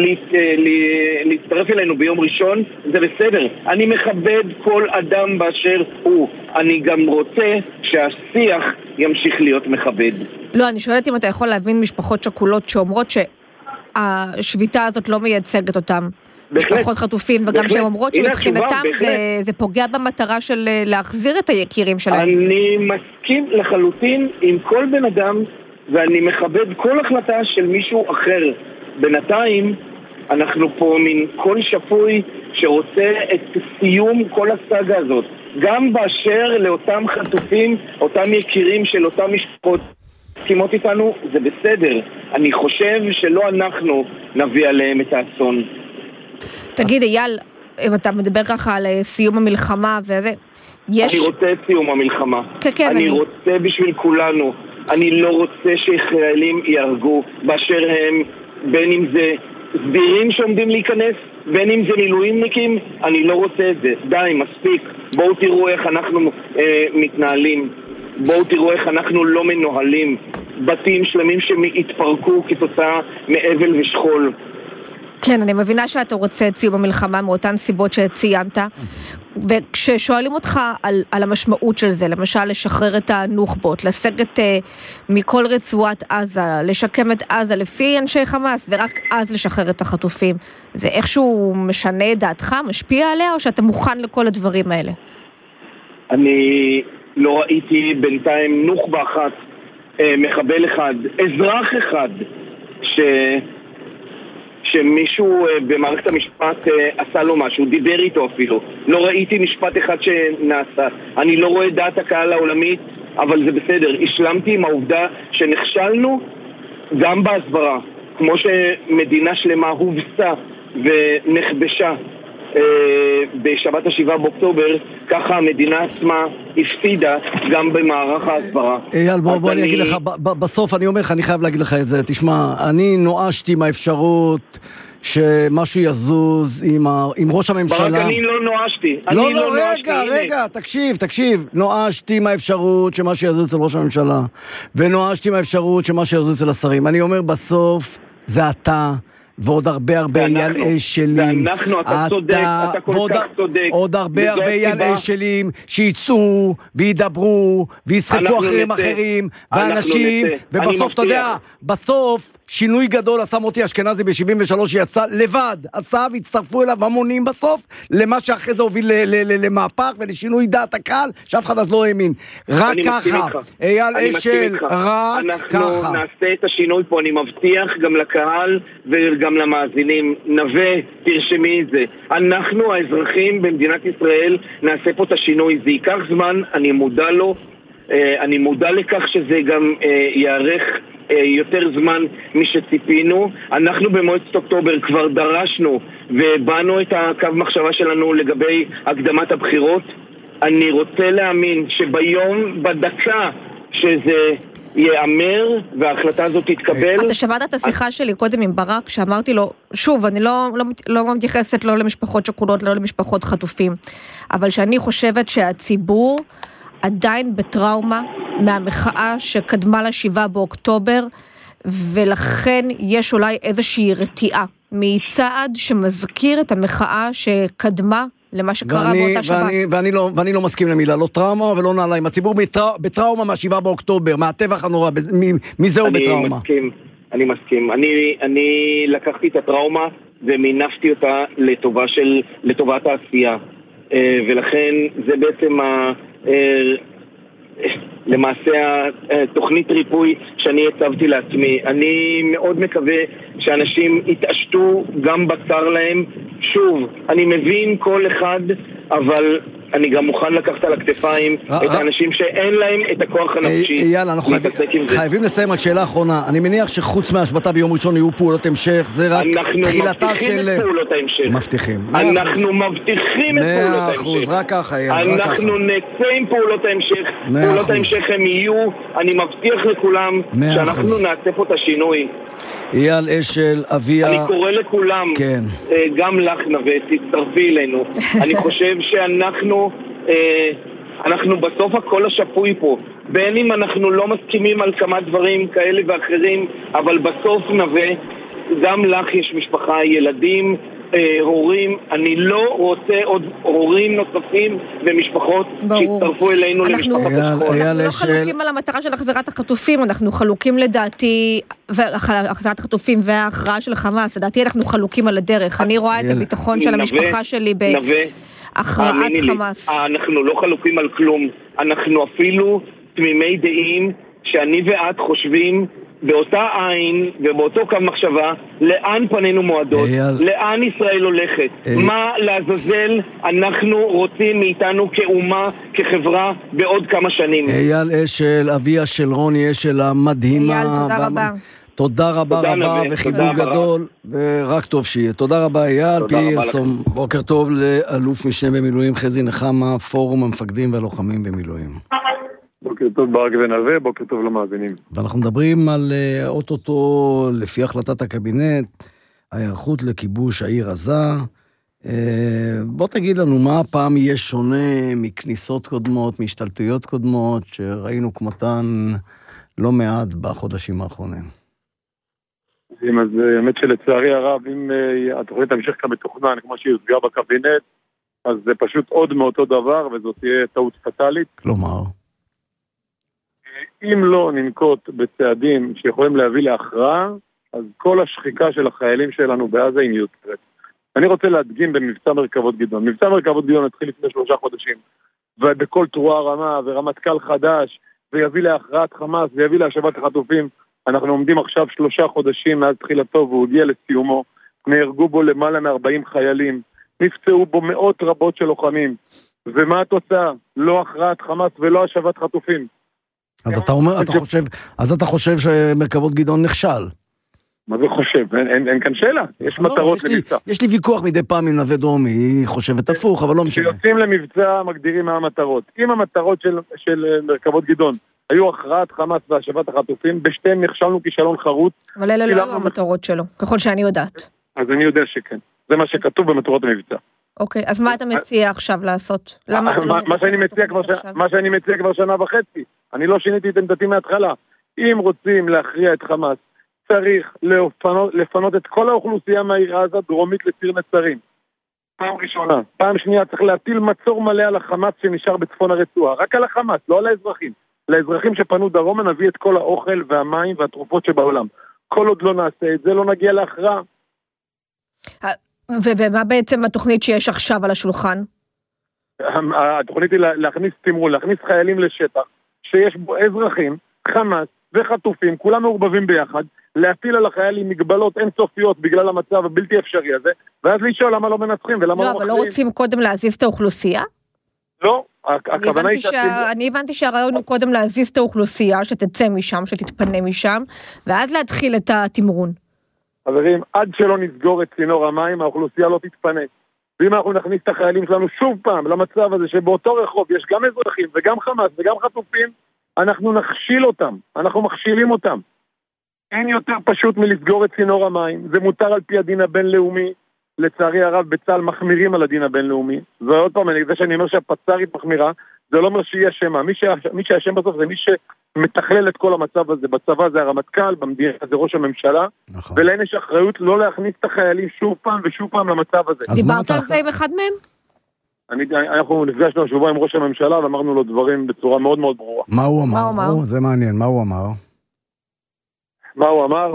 להצטרף אלינו ביום ראשון, זה בסדר. אני מכבד כל אדם באשר הוא. אני גם רוצה שהשיח ימשיך להיות מכבד. לא, אני שואלת אם אתה יכול להבין משפחות שכולות שאומרות שהשביתה הזאת לא מייצגת אותם. משפחות חטופים, וגם שהן אומרות שמבחינתם זה פוגע במטרה של להחזיר את היקירים שלהם. אני מסכים לחלוטין עם כל בן אדם, ואני מכבד כל החלטה של מישהו אחר. בינתיים אנחנו פה מן כל שפוי שרוצה את סיום כל הסאגה הזאת, גם באשר לאותם חטופים, אותם יקירים של אותם משפחות תימות איתנו, זה בסדר. אני חושב שלא אנחנו נביא עליהם את האסון. תגיד אייל, אם אתה מדבר ככה על סיום המלחמה וזה, יש... אני רוצה את סיום המלחמה. כן, אני רוצה בשביל כולנו. אני לא רוצה שישראלים יהרגו באשר הם, בין אם זה סדירים שעומדים להיכנס, בין אם זה מילואימניקים. אני לא רוצה את זה. די, מספיק. בואו תראו איך אנחנו מתנהלים. בואו תראו איך אנחנו לא מנוהלים. בתים שלמים שהתפרקו כתוצאה מאבל ושכול. כן, אני מבינה שאתה רוצה את סיום המלחמה מאותן סיבות שציינת, וכששואלים אותך על המשמעות של זה, למשל לשחרר את הנוח'בות, לסגת מכל רצועת עזה, לשקם את עזה לפי אנשי חמאס, ורק אז לשחרר את החטופים, זה איכשהו משנה את דעתך, משפיע עליה, או שאתה מוכן לכל הדברים האלה? אני לא ראיתי בינתיים נוח'בה אחת, מחבל אחד, אזרח אחד, שמישהו במערכת המשפט עשה לו משהו, דיבר איתו אפילו. לא ראיתי משפט אחד שנעשה. אני לא רואה דעת הקהל העולמית, אבל זה בסדר. השלמתי עם העובדה שנכשלנו גם בהסברה. כמו שמדינה שלמה הובסה ונכבשה בשבת ה7 באוקטובר, ככה המדינה עצמה הפסידה גם במערך ההסברה. אייל, בוא אני אגיד לך, בסוף אני אומר לך, אני חייב להגיד לך את זה. תשמע, אני נואשתי מהאפשרות שמשהו יזוז עם ראש הממשלה. ברק, אני לא נואשתי. לא, רגע, תקשיב. נואשתי מהאפשרות שמשהו יזוז אצל ראש הממשלה, ונואשתי מהאפשרות שמשהו יזוז אצל השרים. אני אומר, בסוף זה אתה ועוד הרבה אייל אשלים. ואנחנו, אתה צודק, אתה כל כך צודק. עוד הרבה אייל אשלים שיצאו וידברו ויסחפו אחרים ואנשים, ובסוף אתה יודע, בסוף שינוי גדול עשה מוטי אשכנזי ב-73 שיצא לבד, עשה והצטרפו אליו המונים בסוף למה שאחרי זה הוביל למהפך ולשינוי דעת הקהל שאף אחד אז לא האמין. רק ככה, אייל אשל, רק ככה. אנחנו נעשה את השינוי פה, אני מבטיח גם לקהל וגם למאזינים. נווה, תרשמי את זה. אנחנו האזרחים במדינת ישראל נעשה פה את השינוי. זה ייקח זמן, אני מודע לו, אני מודע לכך שזה גם יארך יותר זמן משציפינו. אנחנו במועצת אוקטובר כבר דרשנו ובאנו את הקו מחשבה שלנו לגבי הקדמת הבחירות. אני רוצה להאמין שביום, בדקה שזה יאמר וההחלטה הזאת תתקבל. אתה שמעת את השיחה שלי קודם עם ברק, שאמרתי לו, שוב, אני לא מתייחסת לא למשפחות שכולות, לא למשפחות חטופים, אבל שאני חושבת שהציבור עדיין בטראומה מהמחאה שקדמה ל7 באוקטובר, ולכן יש אולי איזושהי רתיעה מצעד שמזכיר את המחאה שקדמה למה שקרה באותה שבת. ואני לא מסכים למילה, לא טראומה ולא נעליים. הציבור בטראומה מה7 באוקטובר, מהטבח הנורא, מי זהו בטראומה? אני מסכים. אני לקחתי את הטראומה ומינפתי אותה לטובת העשייה. ולכן זה בעצם למעשה התוכנית ריפוי שאני הצבתי לעצמי. אני מאוד מקווה שאנשים יתעשתו גם בצר להם. שוב, אני מבין כל אחד, אבל אני גם מוכן לקחת על הכתפיים את האנשים שאין להם את הכוח הנפשי. יאללה, אנחנו חייבים לסיים רק שאלה אחרונה. אני מניח שחוץ מהשבתה ביום ראשון יהיו פעולות המשך, זה רק תחילתה של... מבטיחים את פעולות ההמשך. מבטיחים. אנחנו מבטיחים את פעולות ההמשך. רק ככה, יאללה, רק ככה. אנחנו נצא עם פעולות ההמשך. פעולות ההמשך הם יהיו, אני מבטיח לכולם שאנחנו נעשה פה את השינוי. אייל אשל, אביה... אני קורא לכולם, כן. גם לך נווה, תצטרפי אלינו. אני חושב שאנחנו בסוף הכל השפוי פה. בין אם אנחנו לא מסכימים על כמה דברים כאלה ואחרים, אבל בסוף נווה, גם לך יש משפחה, ילדים, הורים, אני לא רוצה עוד הורים נוספים ומשפחות שיצטרפו אלינו למשפחת השכול. אנחנו לא חלוקים על המטרה של החזרת החטופים, אנחנו חלוקים לדעתי, החזרת החטופים וההכרעה של חמאס, לדעתי אנחנו חלוקים על הדרך. אני רואה את הביטחון של המשפחה שלי בהכרעת חמאס. אנחנו לא חלוקים על כלום, אנחנו אפילו תמימי דעים שאני ואת חושבים באותה עין ובאותו קו מחשבה לאן פנינו מועדות, לאן ישראל הולכת, מה לעזאזל אנחנו רוצים מאיתנו כאומה, כחברה בעוד כמה שנים. אייל אשל, אביה של רוני אשל המדהימה. אייל, תודה רבה. תודה רבה וחיבוק גדול, ורק טוב שיהיה. תודה רבה אייל פירסון. בוקר טוב לאלוף משנה במילואים חזי נחמה, פורום המפקדים והלוחמים במילואים. בוקר טוב ברק ונווה, בוקר טוב למאזינים. ואנחנו מדברים על אוטוטו, לפי החלטת הקבינט, ההיערכות לכיבוש העיר עזה. בוא תגיד לנו מה הפעם יהיה שונה מכניסות קודמות, מהשתלטויות קודמות, שראינו כמותן לא מעט בחודשים האחרונים. אז האמת שלצערי הרב, אם התוכנית תמשיך כמתוכנן, כמו שהיא הוצגה בקבינט, אז זה פשוט עוד מאותו דבר, וזאת תהיה טעות פטאלית. כלומר? אם לא ננקוט בצעדים שיכולים להביא להכרעה, אז כל השחיקה של החיילים שלנו בעזה היא מיותרת. אני רוצה להדגים במבצע מרכבות גדעון. מבצע מרכבות גדעון התחיל לפני 3 חודשים, ובכל תרועה רמה ורמטכ"ל חדש, ויביא להכרעת חמאס, ויביא להשבת החטופים. אנחנו עומדים עכשיו 3 חודשים מאז תחילתו, והוא הגיע לסיומו. נהרגו בו למעלה מ-40 חיילים, נפצעו בו מאות רבות של לוחמים. ומה התוצאה? לא הכרעת חמאס ולא השבת חטופים. אז אתה חושב שמרכבות גדעון נכשל? מה זה חושב? אין כאן שאלה. יש מטרות למבצע. יש לי ויכוח מדי פעם עם נווה דרומי, היא חושבת הפוך, אבל לא משנה. כשיוצאים למבצע מגדירים מה המטרות. אם המטרות של מרכבות גדעון היו הכרעת חמאס והשבת החטופים, בשתיהם נכשלנו כישלון חרוץ. אבל אלה לא המטרות שלו, ככל שאני יודעת. אז אני יודע שכן. זה מה שכתוב במטרות המבצע. אוקיי, אז מה אתה מציע עכשיו לעשות? מה שאני מציע כבר 1.5 שנה, אני לא שיניתי את עמדתי מההתחלה. אם רוצים להכריע את חמאס, צריך לפנות את כל האוכלוסייה מהעיר עזה דרומית לציר נצרים. פעם ראשונה. פעם שנייה צריך להטיל מצור מלא על החמאס שנשאר בצפון הרצועה. רק על החמאס, לא על האזרחים. לאזרחים שפנו דרומה נביא את כל האוכל והמים והתרופות שבעולם. כל עוד לא נעשה את זה, לא נגיע להכרעה. ומה בעצם התוכנית שיש עכשיו על השולחן? התוכנית היא להכניס תמרון, להכניס חיילים לשטח, שיש בו אזרחים, חמאס וחטופים, כולם מעורבבים ביחד, להטיל על החיילים מגבלות אינסופיות בגלל המצב הבלתי אפשרי הזה, ואז לשאול למה לא מנצחים ולמה לא אבל לא רוצים קודם להזיז את האוכלוסייה? לא, הכוונה היא אני הבנתי שהרעיון הוא קודם להזיז את האוכלוסייה, שתצא משם, שתתפנה משם, ואז להתחיל את התמרון. חברים, עד שלא נסגור את צינור המים, האוכלוסייה לא תתפנה. ואם אנחנו נכניס את החיילים שלנו שוב פעם למצב הזה שבאותו רחוב יש גם אזרחים וגם חמאס וגם חטופים, אנחנו נכשיל אותם, אנחנו מכשילים אותם. אין יותר פשוט מלסגור את צינור המים, זה מותר על פי הדין הבינלאומי, לצערי הרב בצה"ל מחמירים על הדין הבינלאומי, ועוד פעם, זה שאני אומר שהפצ"רית מחמירה, זה לא אומר שהיא אשמה, מי שאשם בסוף זה מי שמתכלל את כל המצב הזה, בצבא זה הרמטכ"ל, במדינה זה ראש הממשלה, נכון. ולהם יש אחריות לא להכניס את החיילים שוב פעם ושוב פעם למצב הזה. דיברת על זה עם אחד מהם? אנחנו נפגשנו השבוע עם ראש הממשלה, ואמרנו לו דברים בצורה מאוד מאוד ברורה. מה הוא אמר? זה מעניין, מה הוא אמר? מה הוא אמר?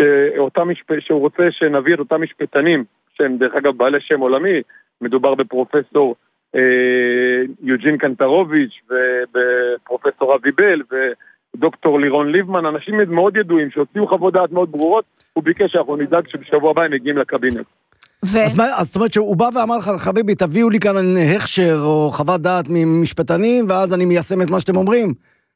שהוא רוצה שנביא את אותם משפטנים, שהם דרך אגב בעלי שם עולמי, מדובר בפרופסור יוג'ין קנטרוביץ' ובפרופסור אבי בל ודוקטור לירון ליבמן, אנשים מאוד ידועים שהוציאו חוות דעת מאוד ברורות, הוא ביקש שאנחנו נדאג שבשבוע הבא הם מגיעים לקבינט. אז זאת אומרת שהוא בא ואמר לך, חביבי, תביאו לי כאן הכשר או חוות דעת ממשפטנים, ואז אני מיישם את מה שאתם אומרים?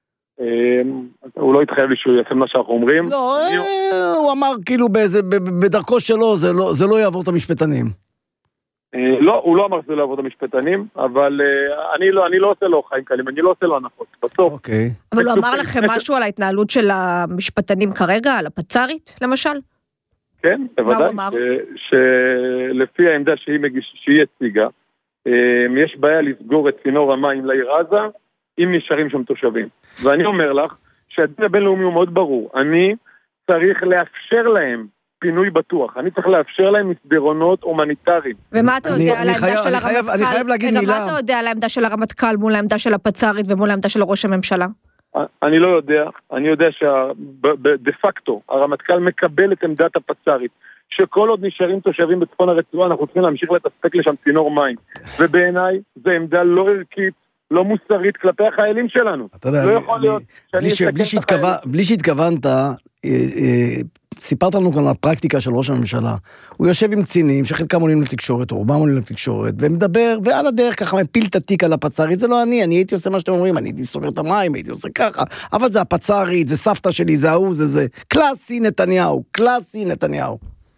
הוא לא התחייב לי שהוא יישם מה שאנחנו אומרים. לא, הוא אמר כאילו בדרכו שלו, זה לא יעבור את המשפטנים. לא, הוא לא אמר שזה לא יעבור את המשפטנים, אבל אני לא עושה לו חיים קלים, אני לא עושה לו הנחות, בסוף. אבל הוא אמר לכם משהו על ההתנהלות של המשפטנים כרגע, על הפצ"רית, למשל? כן, בוודאי, שלפי העמדה שהיא הציגה, יש בעיה לסגור את צינור המים לעיר עזה, אם נשארים שם תושבים. ואני אומר לך, שהדין הבינלאומי הוא מאוד ברור, אני צריך לאפשר להם פינוי בטוח, אני צריך לאפשר להם מסדרונות הומניטריים. ומה אתה יודע על העמדה של הרמטכ"ל? אני חייב להגיד מילה. ומה אתה יודע על העמדה של הרמטכ"ל מול העמדה של הפצ"רית ומול העמדה של ראש הממשלה? אני לא יודע, אני יודע שדה פקטו הרמטכ"ל מקבל את עמדת הפצ"רית, שכל עוד נשארים תושבים בצפון הרצועה, אנחנו צריכים להמשיך לתספק לשם צינור מים. ובעיניי, זו עמדה לא ערכית, לא מוסרית כלפי החיילים שלנו. לא יכול להיות בלי שהתכוונת, סיפרת לנו כאן על הפרקטיקה של ראש הממשלה. הוא יושב עם קצינים שחלקם עולים לתקשורת, או רובם עולים לתקשורת, ומדבר, ועל הדרך ככה מפיל את התיק על הפצ"רית. זה לא אני הייתי עושה מה שאתם אומרים, אני הייתי סוגר את המים, הייתי עושה ככה, אבל זה הפצ"רית, זה סבתא שלי, זה ההוא, זה. קלאסי נתניהו.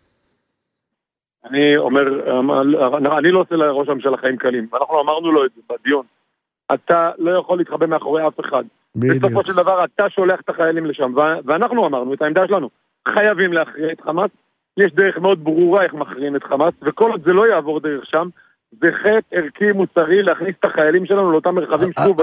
אני אומר, אני לא עושה לראש הממשלה חיים קלים, ואנחנו אמרנו לו את זה בדיון. אתה לא יכול להתחבא מאחורי אף אחד. בסופו של דבר אתה שולח את החיילים לשם, ואנחנו אמרנו את העמדה שלנו. חייבים להכריע את חמאס, יש דרך מאוד ברורה איך מכריעים את חמאס, וכל עוד זה לא יעבור דרך שם, זה חטא ערכי מוצרי להכניס את החיילים שלנו לאותם מרחבים שוב.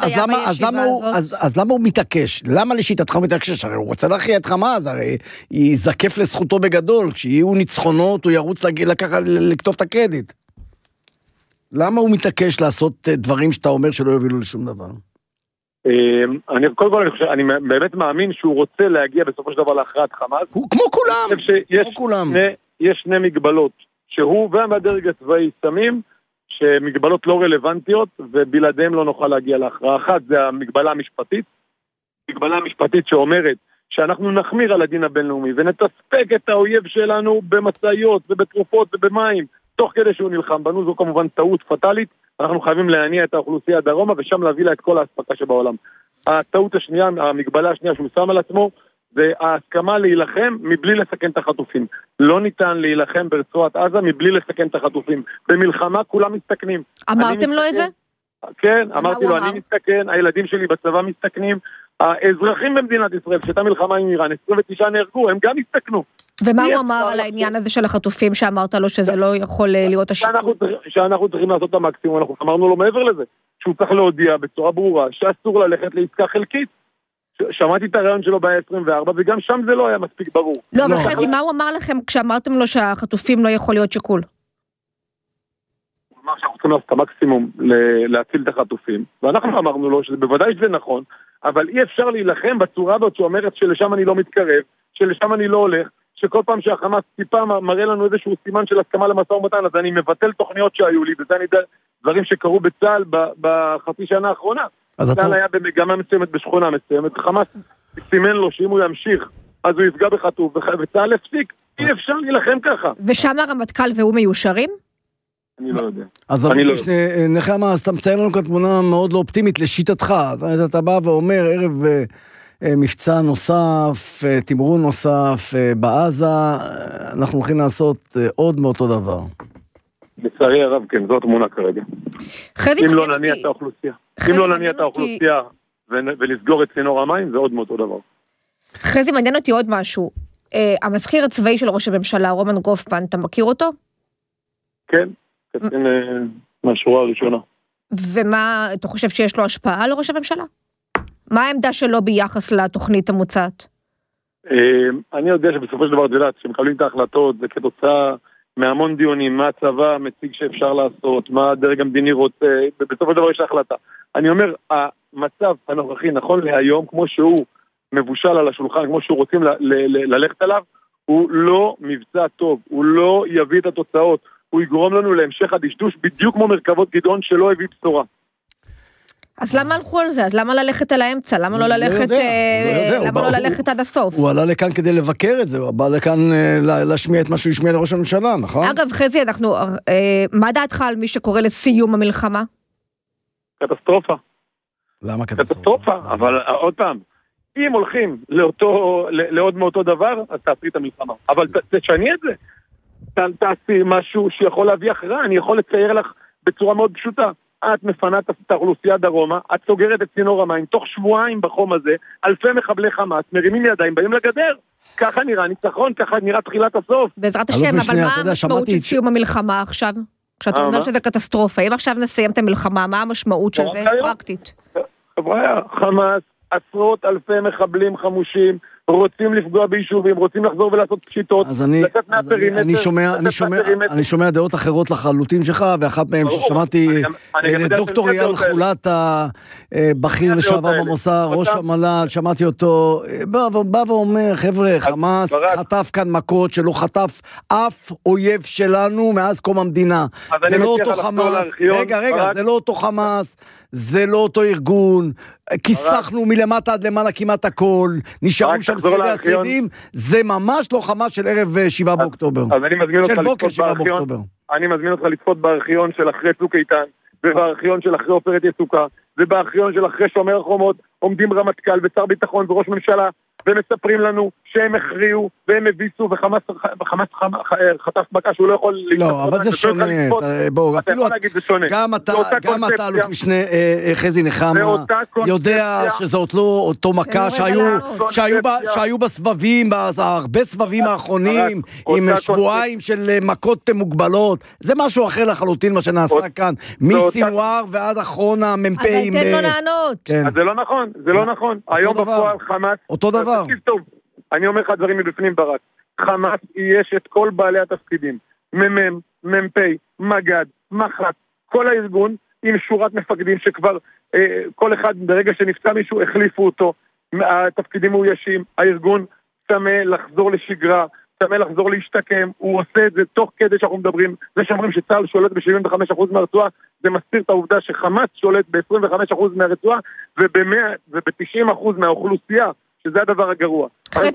אז למה הוא מתעקש? למה לשיטתך הוא מתעקש? הרי הוא רוצה להכריע את חמאס, הרי יזקף לזכותו בגדול, כשיהיו ניצחונות הוא ירוץ לכתוב את הקרדיט. למה הוא מתעקש לעשות דברים שאתה אומר שלא יובילו לשום דבר? אני באמת מאמין שהוא רוצה להגיע בסופו של דבר להכרעת חמאס. כמו כולם. יש שני מגבלות, שהוא והדרג הצבאי שמים, שמגבלות לא רלוונטיות, ובלעדיהם לא נוכל להגיע להכרעה. אחת זה המגבלה המשפטית, מגבלה המשפטית שאומרת שאנחנו נחמיר על הדין הבינלאומי, ונתספק את האויב שלנו במצאיות ובתרופות ובמים, תוך כדי שהוא נלחם בנו. זו כמובן טעות פטלית, אנחנו חייבים להניע את האוכלוסייה הדרומה, ושם להביא לה את כל ההספקה שבעולם. הטעות השנייה, המגבלה השנייה שהוא שם על עצמו, זה ההסכמה להילחם מבלי לסכן את החטופים. לא ניתן להילחם ברצועת עזה מבלי לסכן את החטופים. במלחמה כולם מסתכנים. אמרתם לו את זה? כן, אמרתי לו, אני מסתכן, הילדים שלי בצבא מסתכנים, האזרחים במדינת ישראל, כשהייתה מלחמה עם איראן, 29 נהרגו, הם גם הסתכנו. ומה הוא אמר על העניין הזה של החטופים, שאמרת לו שזה לא יכול להיות השיקול? שאנחנו צריכים לעשות את המקסימום, אנחנו אמרנו לו מעבר לזה, שהוא צריך להודיע בצורה ברורה, שאסור ללכת לעסקה חלקית. שמעתי את הרעיון שלו ב-24, וגם שם זה לא היה מספיק ברור. לא, אבל חזי, מה הוא אמר לכם כשאמרתם לו שהחטופים לא יכול להיות שיקול? הוא אמר שאנחנו צריכים לעשות את המקסימום להציל את החטופים, ואנחנו אמרנו לו שבוודאי שזה נכון, אבל אי אפשר להילחם בצורה הזאת שאומרת שלשם אני לא מתקרב, שלשם אני לא הולך, שכל פעם שהחמאס טיפה מראה לנו איזשהו סימן של הסכמה למשא ומתן, אז אני מבטל תוכניות שהיו לי, וזה אני יודע, דברים שקרו בצה"ל בחצי שנה האחרונה. צה"ל היה במגמה מסוימת בשכונה מסוימת, חמאס סימן לו שאם הוא ימשיך, אז הוא יפגע בחטוף, וצה"ל הפסיק, אי אפשר להילחם ככה. ושם הרמטכ"ל והוא מיושרים? אני לא יודע. אז נחמה, אז אתה מציין לנו כאן תמונה מאוד לא אופטימית לשיטתך, אתה בא ואומר ערב מבצע נוסף, תמרון נוסף בעזה, אנחנו הולכים לעשות עוד מאותו דבר. לצערי הרב, כן, זו התמונה כרגע. אם לא נניע את האוכלוסייה. אם לא נניע את האוכלוסייה ולסגור את צינור המים, זה עוד מאותו דבר. חזי, מעניין אותי עוד משהו. המזכיר הצבאי של ראש הממשלה, רומן גופמן, אתה מכיר אותו? כן, קצין מהשורה הראשונה. ומה, אתה חושב שיש לו השפעה על ראש הממשלה? מה העמדה שלו ביחס לתוכנית המוצעת? אני יודע שבסופו של דבר, דלת, שמקבלים את ההחלטות, זה כתוצאה מהמון דיונים, מה הצבא מציג שאפשר לעשות, מה הדרג המדיני רוצה, בסופו של דבר יש החלטה. אני אומר, המצב הנוכחי, נכון להיום, כמו שהוא מבושל על השולחן, כמו שהוא רוצים ללכת עליו, הוא לא מבצע טוב, הוא לא יביא את התוצאות, הוא יגרום לנו להמשך הדשדוש, בדיוק כמו מרכבות גדעון שלא הביא בשורה. אז למה הלכו על זה? אז למה ללכת על האמצע? למה לא ללכת עד הסוף? הוא עלה לכאן כדי לבקר את זה, הוא בא לכאן להשמיע את מה שהוא ישמיע לראש הממשלה, נכון? אגב, חזי, מה דעתך על מי שקורא לסיום המלחמה? קטסטרופה. למה קטסטרופה? אבל עוד פעם, אם הולכים לעוד מאותו דבר, אז תעשי את המלחמה. אבל תשני את זה. תעשי משהו שיכול להביא הכרעה, אני יכול לצייר לך בצורה מאוד פשוטה. את מפנה את האוכלוסייה דרומה, את סוגרת את צינור המים, תוך שבועיים בחום הזה, אלפי מחבלי חמאס, מרימים ידיים, באים לגדר. ככה נראה ניצחון, ככה נראה תחילת הסוף. בעזרת השם, אבל מה המשמעות של סיום המלחמה עכשיו? כשאתה אומר שזה קטסטרופה, אם עכשיו נסיים את המלחמה, מה המשמעות של זה פרקטית? חבר'ה, חמאס, עשרות אלפי מחבלים חמושים, רוצים לפגוע ביישובים, רוצים לחזור ולעשות פשיטות, לצאת מהפרימטר. אני שומע דעות אחרות לחלוטין שלך, ואחת מהם ששמעתי דוקטור אייל חולת, הבכיר לשעבר במוסד, ראש המל"ל, שמעתי אותו, בא ואומר, חבר'ה, חמאס חטף כאן מכות שלא חטף אף אויב שלנו מאז קום המדינה. זה לא אותו חמאס, רגע, זה לא אותו חמאס, זה לא אותו ארגון, כיסחנו מלמטה עד למעלה כמעט הכל, נשארו שם שרידי השרידים, זה ממש לא חמאס של ערב 7 באוקטובר. אז אני מזמין אותך לצפות בארכיון של אחרי צוק איתן, ובארכיון של אחרי עופרת יצוקה, ובארכיון של אחרי שומר החומות, עומדים רמטכ"ל ושר ביטחון וראש ממשלה, ומספרים לנו שהם הכריעו והם הביסו וחמאס חטף מכה שהוא לא יכול... לא, אבל זה שונה, בואו, אפילו גם אתה אלוף משנה חזי נחמה יודע שזאת לא אותו מכה שהיו בסבבים, הרבה סבבים האחרונים עם שבועיים של מכות מוגבלות, זה משהו אחר לחלוטין מה שנעשה כאן, מסינואר ועד אחרון המ"פים. אבל תן לו לענות. זה לא נכון, היום בפועל חמאס אותו דבר. אני אומר לך דברים מבפנים ברק. חמאס יש את כל בעלי התפקידים. ממם, מ"פ, מג"ד, מח"ט, כל הארגון עם שורת מפקדים שכבר כל אחד ברגע שנפצע מישהו החליפו אותו. התפקידים מאוישים, הארגון צמא לחזור לשגרה, צמא לחזור להשתקם, הוא עושה את זה תוך כדי שאנחנו מדברים. זה שאומרים שצה"ל שולט ב-75% מהרצועה, זה מסתיר את העובדה שחמאס שולט ב-25% מהרצועה וב-90% מהאוכלוסייה. שזה הדבר הגרוע.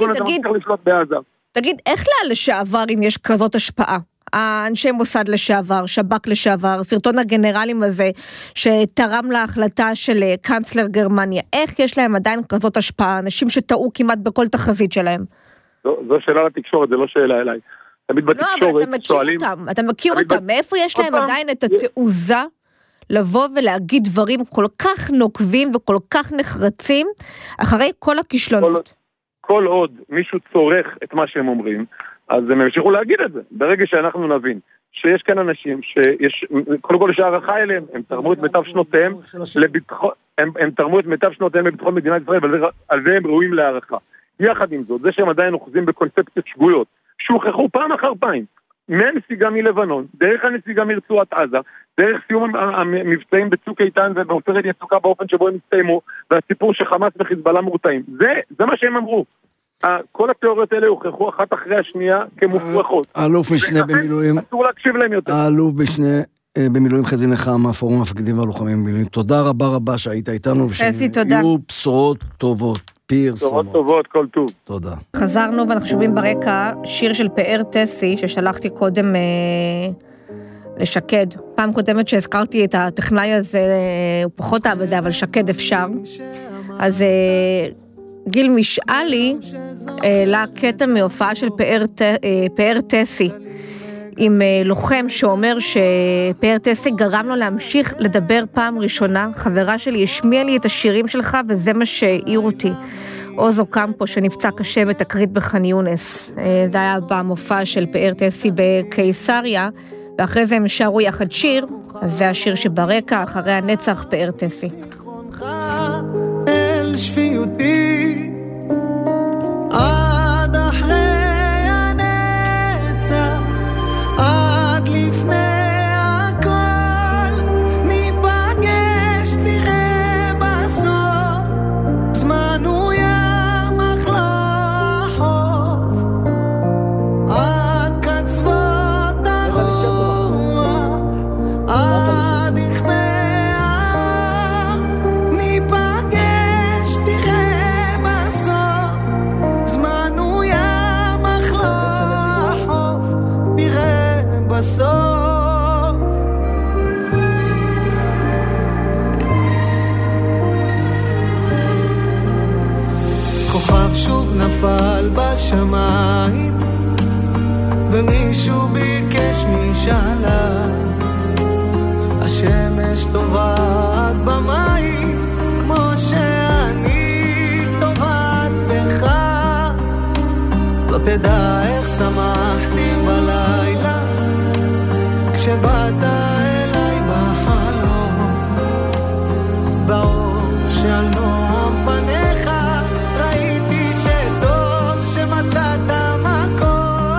תגיד, איך לשעבר אם יש כזאת השפעה? האנשי מוסד לשעבר, שב"כ לשעבר, סרטון הגנרלים הזה שתרם להחלטה של קנצלר גרמניה, איך יש להם עדיין כזאת השפעה? אנשים שטעו כמעט בכל תחזית שלהם. זו שאלה לתקשורת, זה לא שאלה אליי. תמיד בתקשורת שואלים... אתה מכיר אותם, מאיפה יש להם עדיין את התעוזה לבוא ולהגיד דברים כל כך נוקבים וכל כך נחרצים, אחרי כל הכישלונות. כל עוד מישהו צורך את מה שהם אומרים, אז הם המשיכו להגיד את זה. ברגע שאנחנו נבין שיש כאן אנשים שיש, קודם כל יש הערכה אליהם, הם תרמו את מיטב שנותיהם לביטחון, הם תרמו את מיטב שנותיהם לביטחון מדינת ישראל, ועל זה הם ראויים להערכה. יחד עם זאת, זה שהם עדיין אוחזים בקונספציות שגויות, שהוכחו פעם אחר פעם, מהנסיגה מלבנון, דרך הנסיגה מרצועת עזה, דרך סיום המבצעים בצוק איתן ובעופרת יצוקה באופן שבו הם הסתיימו, והסיפור שחמאס וחיזבאללה מורתעים. זה מה שהם אמרו. כל התיאוריות האלה הוכחו אחת אחרי השנייה כמופרכות. אלוף משנה במילואים. אסור להקשיב להם יותר. אלוף משנה במילואים חזי נחמה, פורום המפקדים והלוחמים במילואים. תודה רבה שהיית איתנו, ושיהיו בשורות טובות. בשורות טובות, כל טוב. תודה. חזרנו ואנחנו שומעים ברקע שיר של פאר טסי ששלחתי קודם לשקד. פעם קודמת שהזכרתי את הטכנאי הזה, הוא פחות העבודה, אבל שקד אפשר. אז גיל משאלי העלה קטע מהופעה של פאר טסי. עם לוחם שאומר שפאר טסי גרם לו להמשיך לדבר פעם ראשונה. חברה שלי השמיע לי את השירים שלך וזה מה שהעיר אותי. אוזו קמפו שנפצע קשה בתקרית בח'אן יונס. זה היה במופע של פאר טסי בקיסריה, ואחרי זה הם שרו יחד שיר, אז זה השיר שברקע אחרי הנצח פאר טסי. אל שפיותי עד אחרי הנצח, עד לפני הכל ניפגש, נראה בסוף זמן הוא ימח לחוף עד קצוות הרוח, עד יכבה ההר ניפגש, תראה בסוף זמן הוא ימח לחוף, תראה בסוף. כוכב שוב נפל בשמיים ומישהו ביקש משאלה, השמש טובעת במים כמו שאני טובעת בך, לא תדע איך שמחתי בלילה כשבאת אליי בחלום, באור של נועם פניך ראיתי שטוב שמצאת מקום,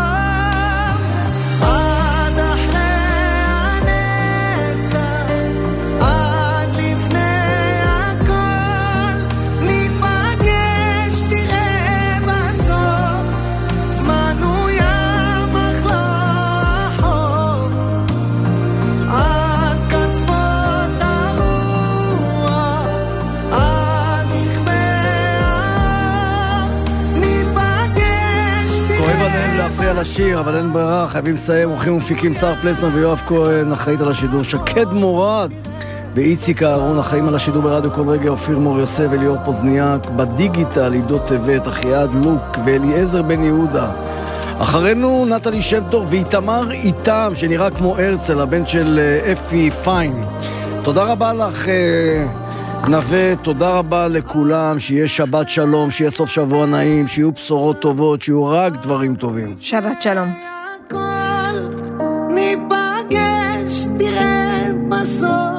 עד אחרי הנצח, עד לפני הכל ניפגש, תראה בסוף זמן הוא ימח לחוף, עד קצוות הרוח, עד יכבה ההר ניפגש, כואב תראה עליהם להפריע לשיר, אבל אין ברירה, חייבים לסיים. עורכים ומפיקים שר פלסנר ויואב כהן, אחראית על השידור שקד מורד ואיציק אהרון, אחראים על השידור ברדיו כל רגע אופיר מור יוסף וליאור פוזניאק, בדיגיטל עידו טבת, אחיעד לוק ואליעזר בן יהודה. אחרינו נטלי שם טוב ואיתמר איתם שנראה כמו הרצל, הבן של אפי פיין. תודה רבה לך נווה, תודה רבה לכולם, שיהיה שבת שלום, שיהיה סוף שבוע נעים, שיהיו בשורות טובות, שיהיו רק דברים טובים. שבת שלום. הכל ניפגש, תראה בסוף